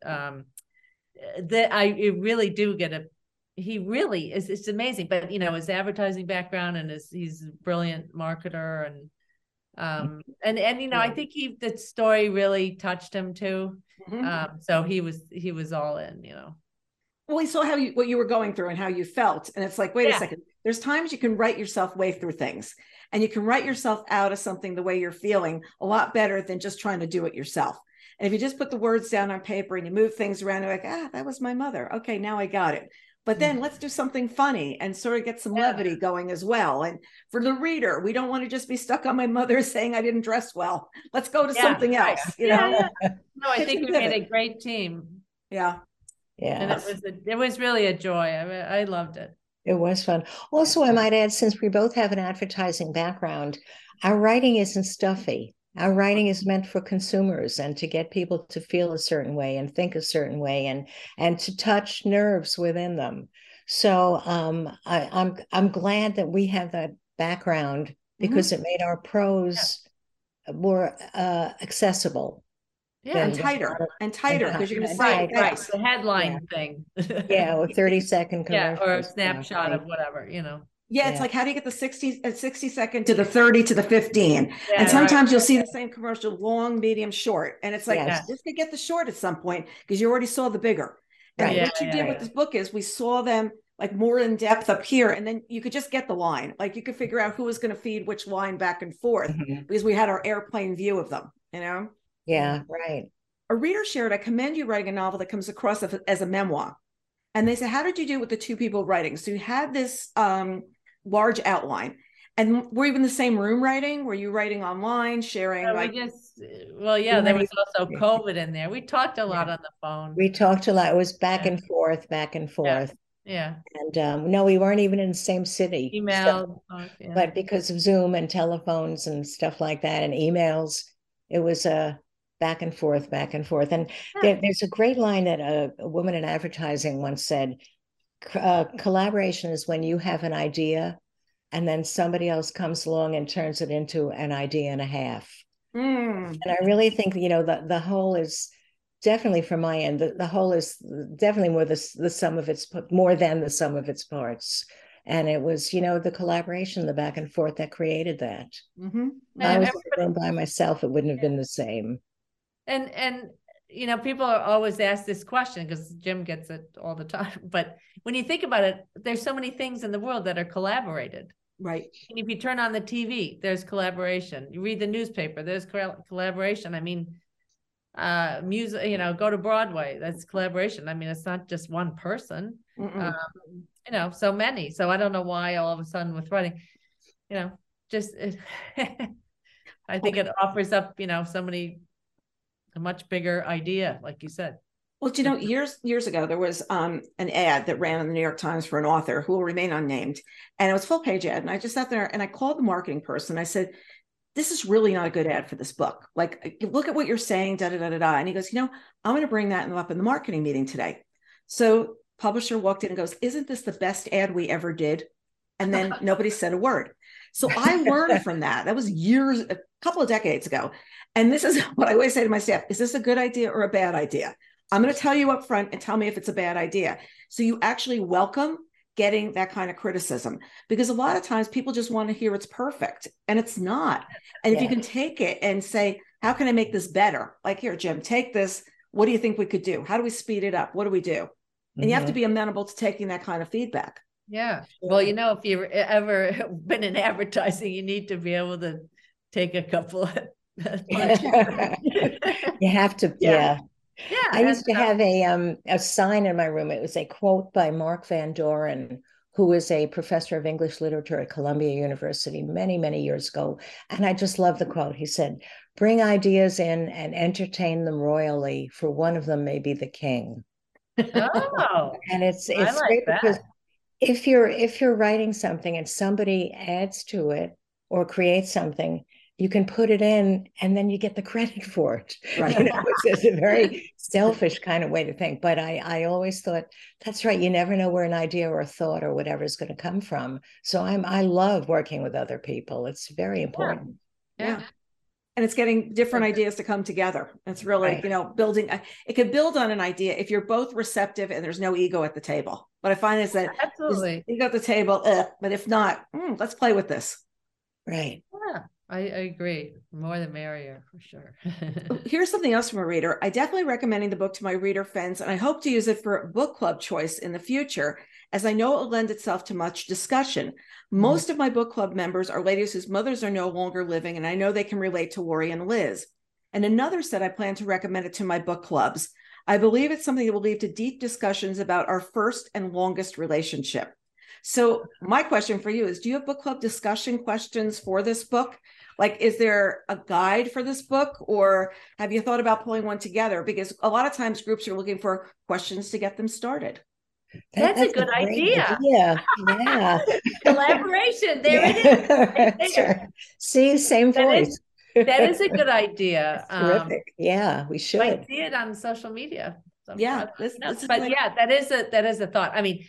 I really do get he really is, it's amazing, but his advertising background, and he's a brilliant marketer, and I think the story really touched him too. So he was all in, Well, he saw what you were going through and how you felt. And it's like, wait a second, there's times you can write yourself way through things, and you can write yourself out of something the way you're feeling a lot better than just trying to do it yourself. And if you just put the words down on paper and you move things around, you're like, that was my mother. Okay, now I got it. But then let's do something funny and sort of get some levity going as well. And for the reader, we don't want to just be stuck on my mother saying I didn't dress well. Let's go to something else. No, I think we made a great team. Yeah. And it was really a joy. I loved it. It was fun. Also, I might add, since we both have an advertising background, our writing isn't stuffy. Our writing is meant for consumers and to get people to feel a certain way and think a certain way and to touch nerves within them. So I'm glad that we have that background, because it made our prose more accessible. Yeah. And tighter because you're going to say right, right. The headline thing. Yeah, or 30-second commercial. Or a snapshot of whatever, Yeah, it's like, how do you get the 60 second to the 30 to the 15? Yeah, and sometimes you'll see the same commercial, long, medium, short. And it's like, just to get the short at some point because you already saw the bigger. And what you did with this book is we saw them like more in depth up here. And then you could just get the line. Like you could figure out who was going to feed which line back and forth because we had our airplane view of them, Yeah, right. A reader shared, I commend you writing a novel that comes across as a memoir. And they said, how did you do it with the two people writing? So you had this large outline. And were you in the same room writing? Were you writing online, sharing? There was also COVID in there. We talked a lot on the phone. We talked a lot. It was back and forth. Yeah. And no, we weren't even in the same city. Email. But because of Zoom and telephones and stuff like that and emails, it was back and forth. And there's a great line that a woman in advertising once said, collaboration is when you have an idea and then somebody else comes along and turns it into an idea and a half. And I really think, the whole is definitely, from my end, the whole is definitely more more than the sum of its parts. And it was, the collaboration, the back and forth that created that. If I was in the room by myself, it wouldn't have been the same. And people are always asked this question because Jim gets it all the time. But when you think about it, there's so many things in the world that are collaborated. Right. And if you turn on the TV, there's collaboration. You read the newspaper, there's collaboration. I mean, music, go to Broadway, that's collaboration. I mean, it's not just one person, so many. So I don't know why all of a sudden with writing, I think it offers up, a much bigger idea, like you said. Well, years ago, there was an ad that ran in the New York Times for an author who will remain unnamed. And it was a full page ad. And I just sat there and I called the marketing person. I said, this is really not a good ad for this book. Like, look at what you're saying, da, da, da, da, da. And he goes, I'm going to bring that up in the marketing meeting today. So publisher walked in and goes, isn't this the best ad we ever did? And then nobody said a word. So I learned from that. That was a couple of decades ago. And this is what I always say to my staff, is this a good idea or a bad idea? I'm going to tell you up front and tell me if it's a bad idea. So you actually welcome getting that kind of criticism, because a lot of times people just want to hear it's perfect and it's not. And if you can take it and say, how can I make this better? Like, here, Jim, take this. What do you think we could do? How do we speed it up? What do we do? And you have to be amenable to taking that kind of feedback. Yeah. Well, if you've ever been in advertising, you need to be able to take a couple of you have to. Yeah. I used to have a sign in my room. It was a quote by Mark Van Doren, who is a professor of English literature at Columbia University many, many years ago. And I just love the quote. He said, bring ideas in and entertain them royally, for one of them may be the king. Oh, and it's like great that. Because if you're writing something and somebody adds to it or creates something, you can put it in and then you get the credit for it. Right. It's a very selfish kind of way to think. But I always thought, that's right. You never know where an idea or a thought or whatever is going to come from. So I love working with other people. It's very important. Yeah. And it's getting different ideas to come together. It's really, building. It can build on an idea if you're both receptive and there's no ego at the table. What I find is that absolutely ego at the table, but if not, let's play with this. Right. Yeah. I agree. More the merrier, for sure. Here's something else from a reader. I definitely recommending the book to my reader friends, and I hope to use it for book club choice in the future, as I know it will lend itself to much discussion. Most of my book club members are ladies whose mothers are no longer living, and I know they can relate to Lori and Liz. And another said I plan to recommend it to my book clubs. I believe it's something that will lead to deep discussions about our first and longest relationship. So my question for you is, do you have book club discussion questions for this book? Like, is there a guide for this book, or have you thought about pulling one together? Because a lot of times groups are looking for questions to get them started. That's a good idea. Yeah. Collaboration. There it is. Sure. See, same voice. That is a good idea. Terrific. Yeah, we should. I see it on social media. Yeah. That is a thought. I mean,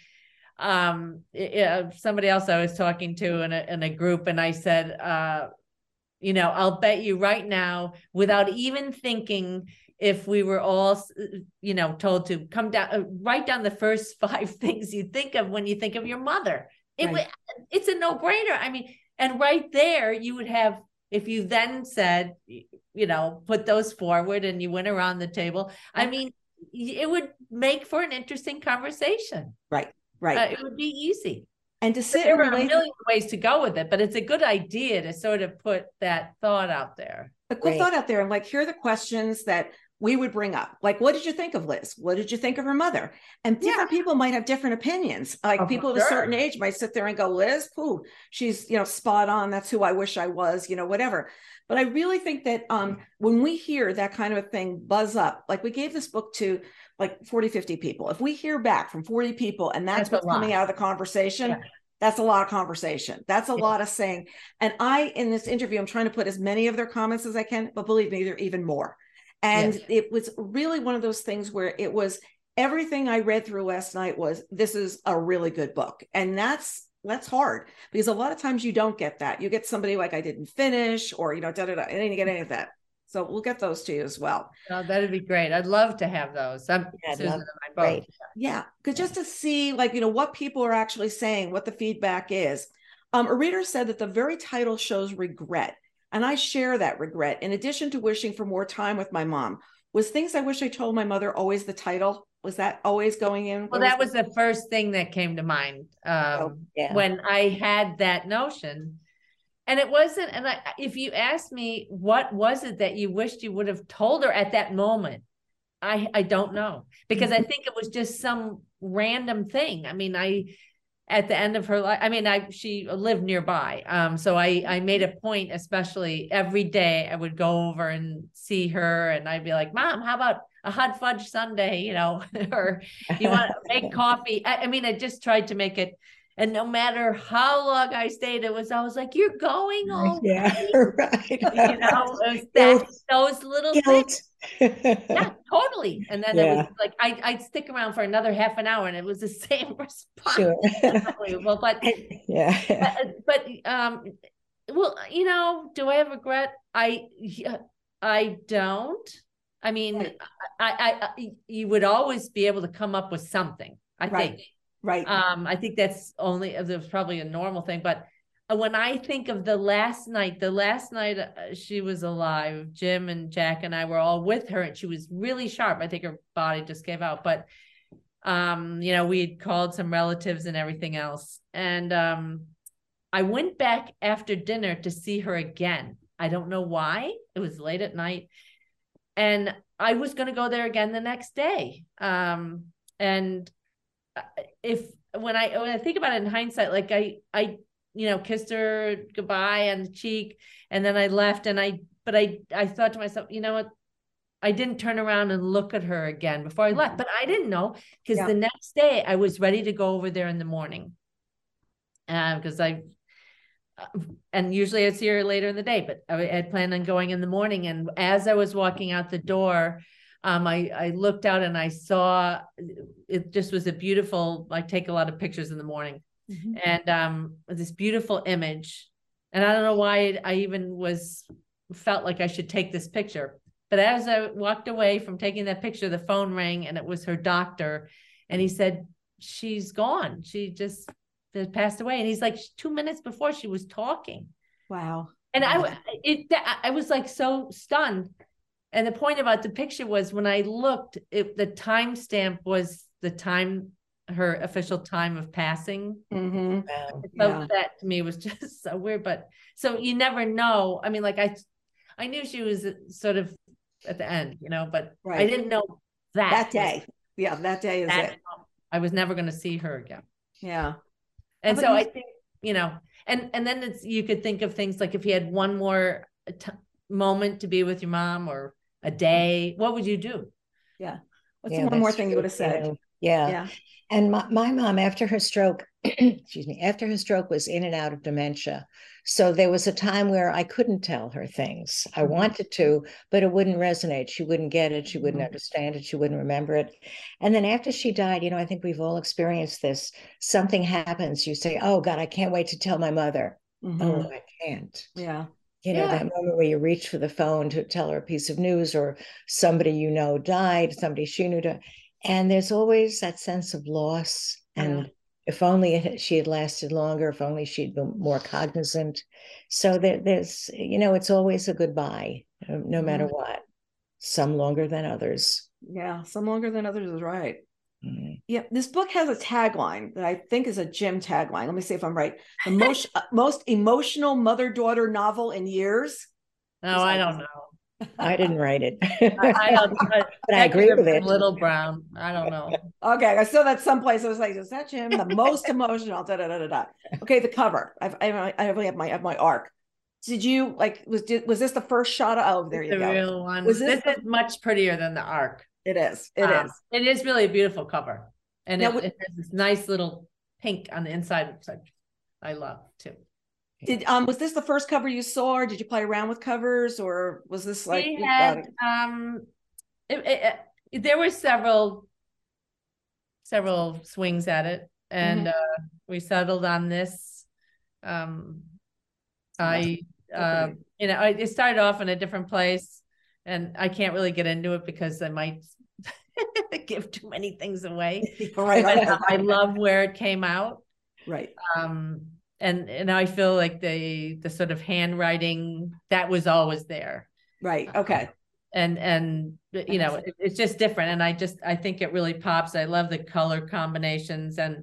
somebody else I was talking to in a group, and I said, I'll bet you right now, without even thinking, if we were all, told to come down, write down the first 5 things you think of when you think of your mother. It's a no-brainer. I mean, and right there you would have, if you then said, put those forward and you went around the table, I mean, it would make for an interesting conversation. Right. It would be easy. And to sit there are a million ways to go with it, but it's a good idea to sort of put that thought out there. A good thought out there. And like, here are the questions that we would bring up. Like, what did you think of Liz? What did you think of her mother? And different people might have different opinions. Like people at a certain age might sit there and go, Liz, pooh, she's, spot on. That's who I wish I was, whatever. But I really think that when we hear that kind of a thing buzz up, like we gave this book to like 40, 50 people. If we hear back from 40 people and that's what's coming out of the conversation, that's a lot of conversation. That's a lot of saying. And in this interview, I'm trying to put as many of their comments as I can, but believe me, there are even more. And it was really one of those things where it was everything I read through last night was, this is a really good book. And that's hard because a lot of times you don't get that. You get somebody like, I didn't finish, or, I didn't get any of that. So we'll get those to you as well. Oh, that'd be great. I'd love to have those. Susan and I both. Yeah. Because just to see what people are actually saying, what the feedback is. A reader said that the very title shows regret. And I share that regret. In addition to wishing for more time with my mom, was things I wish I told my mother always the title? Was that always going in? Well, that was the first thing that came to mind when I had that notion. And it wasn't, and if you asked me, what was it that you wished you would have told her at that moment? I don't know, because I think it was just some random thing. I mean, at the end of her life, she lived nearby. So I made a point, especially every day I would go over and see her and I'd be like, Mom, how about a hot fudge sundae, or you want to make coffee? I just tried to make it. And no matter how long I stayed, I was like, you're going already. Yeah, right. It was those little things. Yeah, totally. And then it was like, I'd stick around for another half an hour and it was the same response. Sure. Unbelievable. But do I have regret? I don't. I mean, you would always be able to come up with something, I think. Right. I think there's probably a normal thing, but when I think of the last night she was alive, Jim and Jack and I were all with her and she was really sharp. I think her body just gave out, but we had called some relatives and everything else. And I went back after dinner to see her again. I don't know why. It was late at night. And I was going to go there again the next day. And when I think about it in hindsight, like I kissed her goodbye on the cheek and then I left and I thought to myself, you know what? I didn't turn around and look at her again before I left, but I didn't know because the next day I was ready to go over there in the morning. Because and usually I'd see her later in the day, but I had planned on going in the morning. And as I was walking out the door, I looked out and I saw it just was a beautiful, I take a lot of pictures in the morning and this beautiful image. And I don't know why I even felt like I should take this picture. But as I walked away from taking that picture, the phone rang and it was her doctor. And he said, she's gone. She just passed away. And he's like, 2 minutes before she was talking. Wow. And I was like so stunned. And the point about the picture was when I looked, the timestamp was the time, her official time of passing. Mm-hmm. So that to me was just so weird. But so you never know. I mean, like I knew she was sort of at the end, but I didn't know that day. Yeah, that day is it. I was never going to see her again. Yeah. And so I think, and then you could think of things like if you had one more moment to be with your mom or a day, what would you do? Yeah. What's the one more thing you would have said? Yeah. And my mom, after her stroke, after her stroke was in and out of dementia. So there was a time where I couldn't tell her things. I wanted to, but it wouldn't resonate. She wouldn't get it. She wouldn't understand it. She wouldn't remember it. And then after she died, I think we've all experienced this. Something happens. You say, oh God, I can't wait to tell my mother. Oh, I can't. Yeah. You know, that moment where you reach for the phone to tell her a piece of news, or somebody you know died, somebody she knew died. And there's always that sense of loss. And if only she had lasted longer, if only she'd been more cognizant. So there's, you know, it's always a goodbye, no matter what. Some longer than others. Yeah, some longer than others is right. Yeah, this book has a tagline that I think is a Jim tagline. Let me see if I'm right. The most emotional mother-daughter novel in years. No, I don't know. I didn't write it. I don't, but I agree with it. Little Brown. I don't know. Okay, I saw that someplace. I was like, is that Jim? The most emotional. Da, da, da, da, da. Okay, the cover. I have my arc. Did you like? Was this the first shot? Oh, there you go. The real one. This is much prettier than the arc. It is. It is. It is really a beautiful cover, and it has this nice little pink on the inside, which I love too. Was this the first cover you saw, or did you play around with covers, or was this like? We had there were several swings at it, and we settled on this. It started off in a different place, and I can't really get into it because I might give too many things away. Right. But, I love where it came out. Right. And I feel like the sort of handwriting that was always there. Right. Okay. And you know, it's just different. And I think it really pops. I love the color combinations and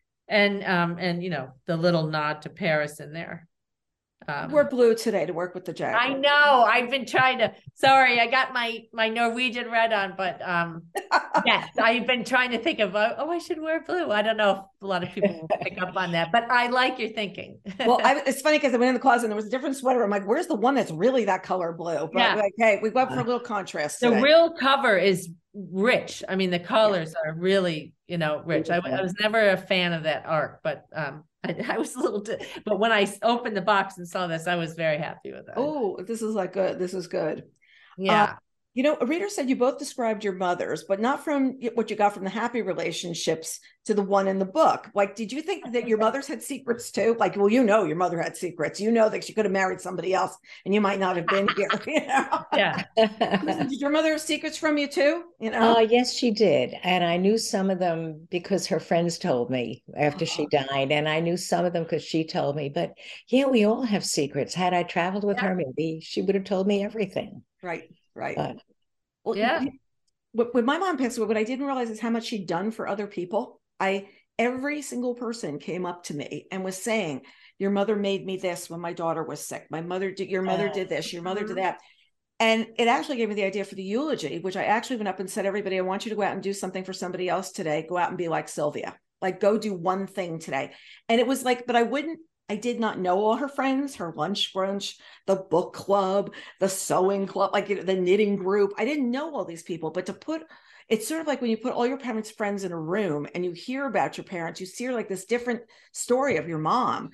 you know, the little nod to Paris in there. We're blue today to work with the jacket. I know. I've been trying to. Sorry, I got my Norwegian red on, but yes, I've been trying to think of. Oh, I should wear blue. I don't know if a lot of people will pick up on that, but I like your thinking. Well, it's funny because I went in the closet and there was a different sweater. I'm like, where's the one that's really that color blue? But okay, we went for a little contrast. The real cover is rich. I mean, the colors are really, you know, rich. I was never a fan of that arc, but I was a little, but when I opened the box and saw this, I was very happy with that. Oh, this is like good. This is good. Yeah. You know, a reader said you both described your mothers, but not from what you got from the happy relationships to the one in the book. Like, did you think that your mothers had secrets too? Like, well, you know, your mother had secrets. You know that she could have married somebody else and you might not have been here. You know? Yeah. Did your mother have secrets from you too? You know? Yes, she did. And I knew some of them because her friends told me after she died. And I knew some of them because she told me. But yeah, we all have secrets. Had I traveled with her, maybe she would have told me everything. Right. Right. Well, yeah. When my mom passed away, what I didn't realize is how much she'd done for other people. Every single person came up to me and was saying, your mother made me this when my daughter was sick. Your mother did this, your mother did that. And it actually gave me the idea for the eulogy, which I actually went up and said, everybody, I want you to go out and do something for somebody else today. Go out and be like Sylvia, like go do one thing today. And it was like, but I did not know all her friends, her lunch brunch, the book club, the sewing club, like the knitting group. I didn't know all these people, but it's sort of like when you put all your parents' friends in a room and you hear about your parents, you see like this different story of your mom.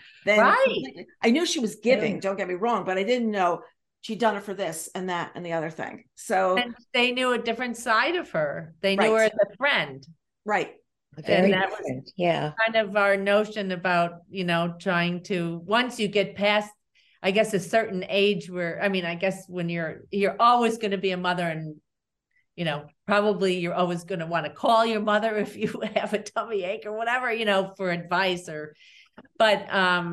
I knew she was giving, don't get me wrong, but I didn't know she'd done it for this and that and the other thing. So and they knew a different side of her. They knew her as a friend. Right. And that was kind of our notion about, you know, trying to, once you get past, I guess, a certain age where, I mean, I guess when you're always going to be a mother and, you know, probably you're always going to want to call your mother if you have a tummy ache or whatever, you know, for advice but,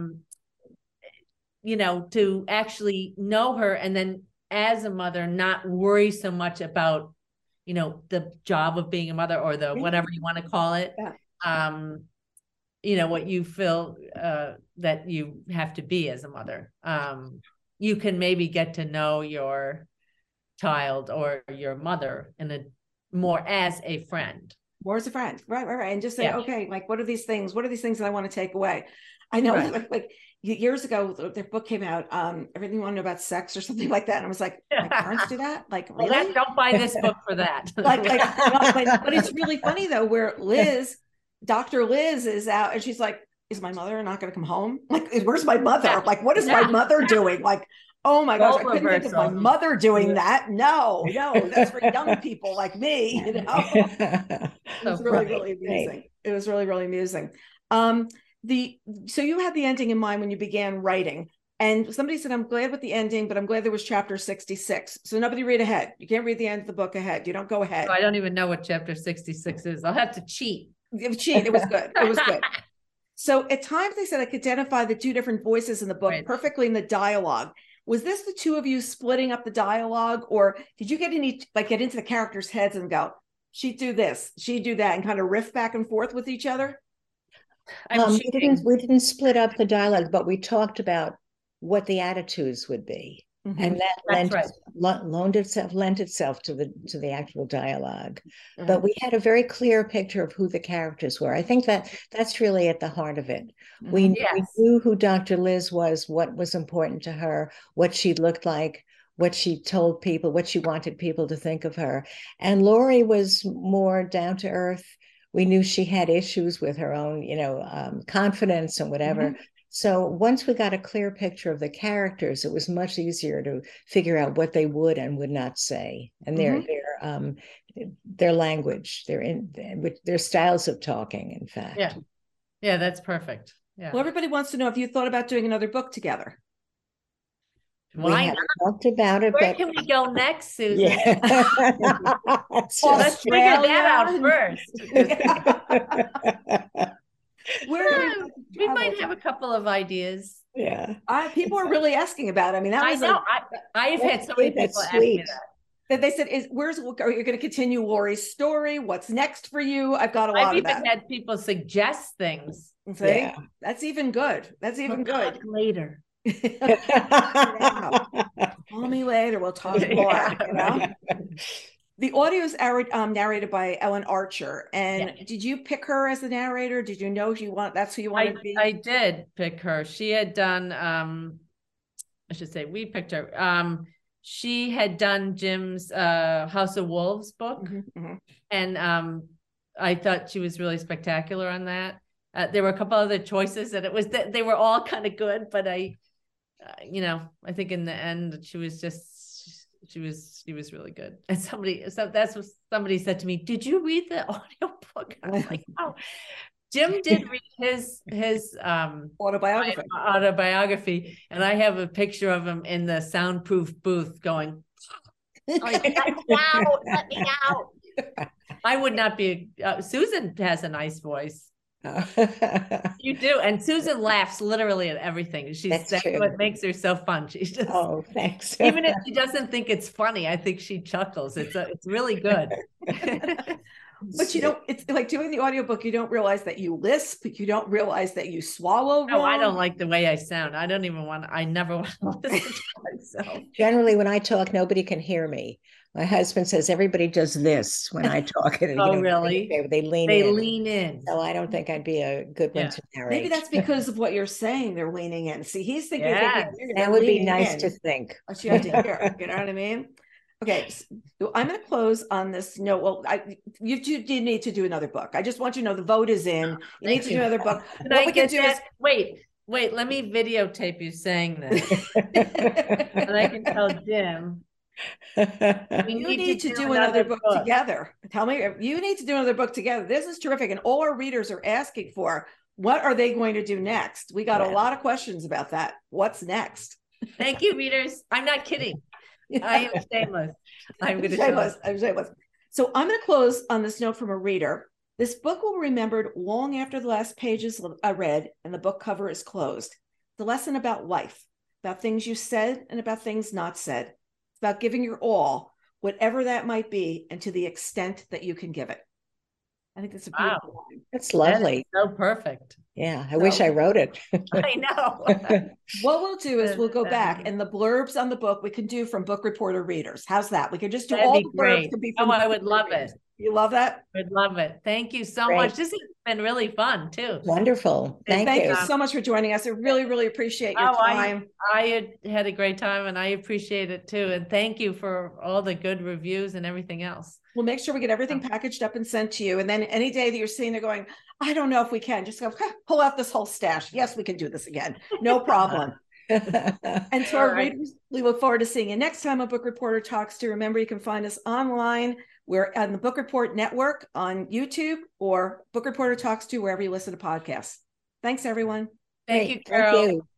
you know, to actually know her and then as a mother, not worry so much about, you know, the job of being a mother or the whatever you want to call it. You know, what you feel that you have to be as a mother. You can maybe get to know your child or your mother more as a friend. More as a friend. Right. And just say, okay, like, what are these things? What are these things that I want to take away? I know like years ago, their book came out, Everything You Want to Know About Sex or something like that. And I was like, my parents do that? Like, really? Well, don't buy this book for that. But it's really funny though, where Dr. Liz is out and she's like, is my mother not going to come home? Like, where's my mother? Like, what is my mother doing? Like, oh my gosh, I couldn't think of my mother doing that. No, that's for young people like me, you know? It was really amusing. It was really, really amusing. So you had the ending in mind when you began writing. And somebody said, I'm glad with the ending, but I'm glad there was chapter 66. So nobody read ahead. You can't read the end of the book ahead. You don't go ahead. Oh, I don't even know what chapter 66 is. I'll have to cheat. Cheat. It was good. It was good. So at times they said I could identify the two different voices in the book perfectly in the dialogue. Was this the two of you splitting up the dialogue, or did you get into the characters' heads and go, she'd do this, she'd do that, and kind of riff back and forth with each other? We didn't split up the dialogue, but we talked about what the attitudes would be, and that lent itself to the actual dialogue. But we had a very clear picture of who the characters were. I think that's really at the heart of it. We knew who Dr. Liz was, what was important to her, what she looked like, what she told people, what she wanted people to think of her. And Laurie was more down to earth. We knew she had issues with her own, confidence and whatever. So once we got a clear picture of the characters, it was much easier to figure out what they would and would not say, and their language, their styles of talking. In fact, yeah, that's perfect. Yeah. Well, everybody wants to know if you thought about doing another book together. Why not? Talked about it. Where can we go next, Susan? Yeah. Well, let's figure that out first. We might have a couple of ideas. Yeah. People are really asking about it. I mean, I've had so many people ask me that. They said, are you going to continue Laurie's story? What's next for you? I've got a lot I've even had people suggest things. See? That's even good. That's even good. Later. Call me later. We'll talk more. You know? The audio is narrated by Ellen Archer. And did you pick her as the narrator? Did you know that's who you wanted to be? I did pick her. She had done, I should say we picked her. She had done Jim's House of Wolves book. And I thought she was really spectacular on that. There were a couple other choices and they were all kind of good, but I think in the end she was really good. And that's what somebody said to me, did you read the audio book? I was like, oh. Jim did read his autobiography, and I have a picture of him in the soundproof booth going, let me out. I would not be Susan has a nice voice. You do, and Susan laughs literally at everything. That's what makes her so fun. She's just thanks. Even if she doesn't think it's funny, I think she chuckles. It's really good. But it's like doing the audiobook, you don't realize that you lisp, you don't realize that you swallow wrong. No, I don't like the way I sound. I never want to listen to myself. Generally, when I talk, nobody can hear me. My husband says everybody does this when I talk. Really? They lean in. So I don't think I'd be a good one to narrate. Maybe that's because of what you're saying. They're leaning in. See, he's thinking that would be nice to think. What you have to hear. You know what I mean? Okay, so I'm going to close on this note. Well, you did need to do another book. I just want you to know the vote is in. You need to do another book. What we can do is wait. Let me videotape you saying this, and I can tell Jim. You need to do another book together. Tell me, you need to do another book together. This is terrific, and all our readers are asking for. What are they going to do next? We got a lot of questions about that. What's next? Thank you, readers. I'm not kidding. I am shameless. I'm shameless. So I'm going to close on this note from a reader. This book will be remembered long after the last pages are read and the book cover is closed. It's a lesson about life, about things you said and about things not said. It's about giving your all, whatever that might be, and to the extent that you can give it. I think that's a beautiful line. That's lovely. That is so perfect. Yeah, I wish I wrote it. I know. What we'll do is we'll go back and the blurbs on the book we can do from Book Reporter readers. How's that? We could just do all the blurbs. Could be from I would love it. You love that? I'd love it. Thank you so much. This has been really fun too. Wonderful. Thank you so much for joining us. I really, really appreciate your time. I had a great time and I appreciate it too. And thank you for all the good reviews and everything else. We'll make sure we get everything packaged up and sent to you. And then any day that you're sitting there going, I don't know if we can, just go pull out this whole stash. Yes, we can do this again. No problem. And to our readers, we look forward to seeing you next time on Book Reporter Talks To. Remember, you can find us online. We're on the Book Report Network on YouTube or Book Reporter Talks To wherever you listen to podcasts. Thanks, everyone. Thank you, Carol. Thank you.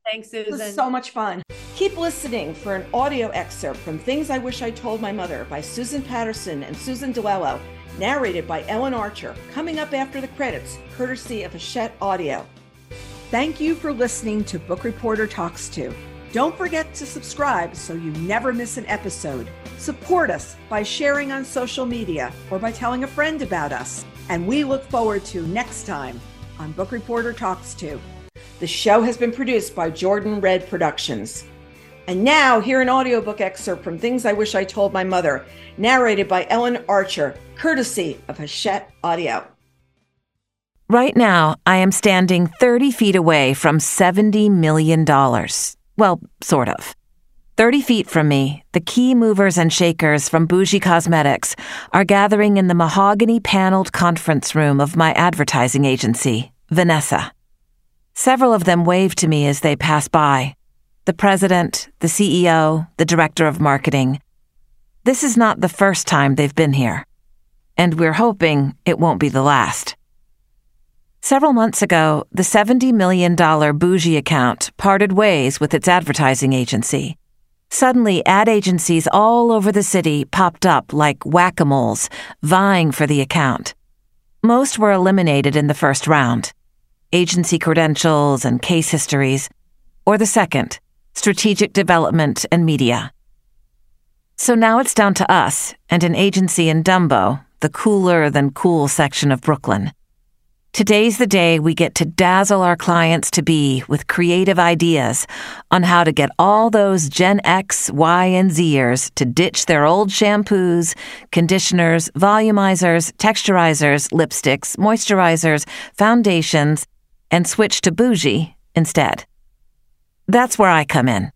Thanks, Susan. This was so much fun. Keep listening for an audio excerpt from Things I Wish I Told My Mother by Susan Patterson and Susan DeLello, narrated by Ellen Archer, coming up after the credits, courtesy of Hachette Audio. Thank you for listening to Book Reporter Talks To. Don't forget to subscribe so you never miss an episode. Support us by sharing on social media or by telling a friend about us. And we look forward to next time on Book Reporter Talks To. The show has been produced by Jordan Red Productions. And now, hear an audiobook excerpt from Things I Wish I Told My Mother, narrated by Ellen Archer, courtesy of Hachette Audio. Right now, I am standing 30 feet away from $70 million. Well, sort of. 30 feet from me, the key movers and shakers from Bougie Cosmetics are gathering in the mahogany-paneled conference room of my advertising agency, Vanessa. Several of them wave to me as they pass by. The president, the CEO, the director of marketing. This is not the first time they've been here, and we're hoping it won't be the last. Several months ago, the $70 million Bougie account parted ways with its advertising agency. Suddenly, ad agencies all over the city popped up like whack-a-moles, vying for the account. Most were eliminated in the first round. Agency credentials and case histories, or the second, strategic development and media. So now it's down to us and an agency in Dumbo, the cooler-than-cool section of Brooklyn. Today's the day we get to dazzle our clients-to-be with creative ideas on how to get all those Gen X, Y, and Zers to ditch their old shampoos, conditioners, volumizers, texturizers, lipsticks, moisturizers, foundations, and switch to Bougie instead. That's where I come in.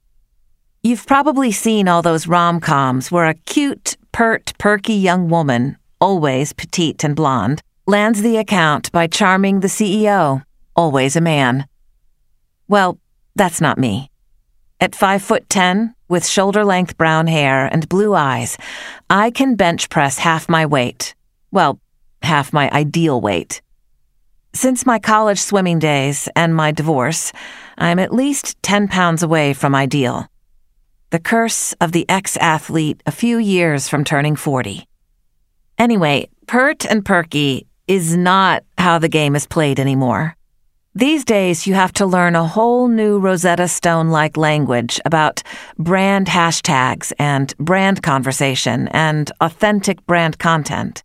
You've probably seen all those rom-coms where a cute, perky young woman, always petite and blonde, lands the account by charming the CEO, always a man. Well, that's not me. At 5'10", with shoulder-length brown hair and blue eyes, I can bench press half my weight. Well, half my ideal weight. Since my college swimming days and my divorce, I'm at least 10 pounds away from ideal. The curse of the ex-athlete a few years from turning 40. Anyway, pert and perky is not how the game is played anymore. These days, you have to learn a whole new Rosetta Stone-like language about brand hashtags and brand conversation and authentic brand content.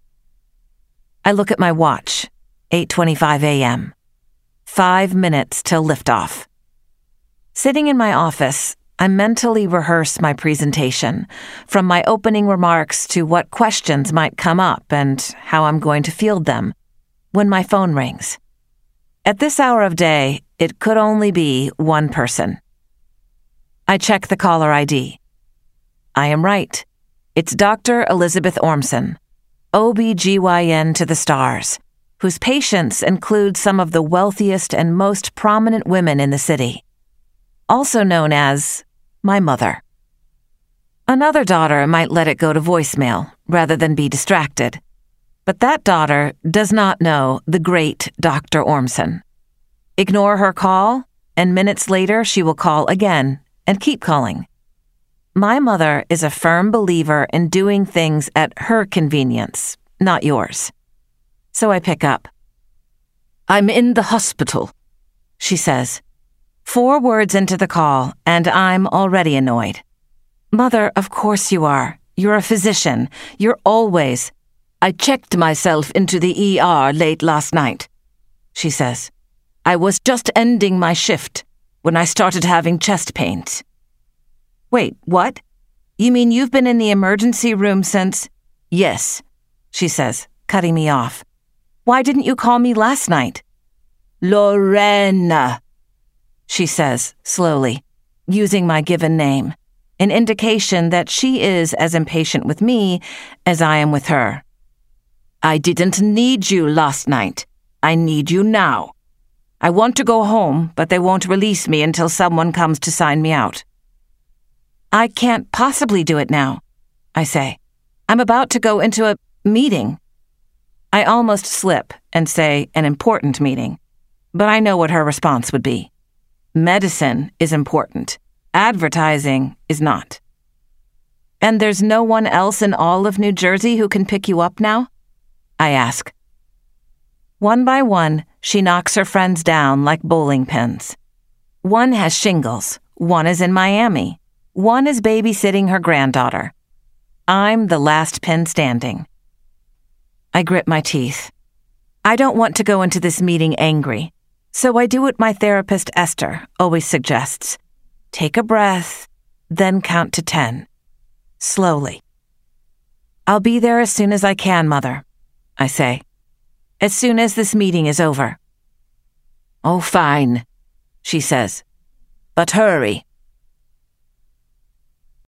I look at my watch, 8:25 a.m. 5 minutes till liftoff. Sitting in my office, I mentally rehearse my presentation, from my opening remarks to what questions might come up and how I'm going to field them, when my phone rings. At this hour of day, it could only be one person. I check the caller ID. I am right. It's Dr. Elizabeth Ormson, OB-GYN to the stars, whose patients include some of the wealthiest and most prominent women in the city, also known as my mother. Another daughter might let it go to voicemail rather than be distracted. But that daughter does not know the great Dr. Ormson. Ignore her call, and minutes later she will call again and keep calling. My mother is a firm believer in doing things at her convenience, not yours. So I pick up. "I'm in the hospital," she says. 4 words into the call, and I'm already annoyed. "Mother, of course you are. You're a physician. You're always—" "I checked myself into the ER late last night," she says. "I was just ending my shift when I started having chest pains." "Wait, what? You mean you've been in the emergency room since—" "Yes," she says, cutting me off. "Why didn't you call me last night?" "Lorena," she says, slowly, using my given name, an indication that she is as impatient with me as I am with her. "I didn't need you last night. I need you now. I want to go home, but they won't release me until someone comes to sign me out." "I can't possibly do it now," I say. "I'm about to go into a meeting." I almost slip and say an important meeting, but I know what her response would be. Medicine is important. Advertising is not. And there's no one else in all of New Jersey who can pick you up now? I ask. One by one, she knocks her friends down like bowling pins. One has shingles. One is in Miami. One is babysitting her granddaughter. I'm the last pin standing. I grit my teeth. I don't want to go into this meeting angry, so I do what my therapist Esther always suggests. Take a breath, then count to 10. Slowly. I'll be there as soon as I can, Mother, I say. As soon as this meeting is over. Oh, fine, she says. But hurry.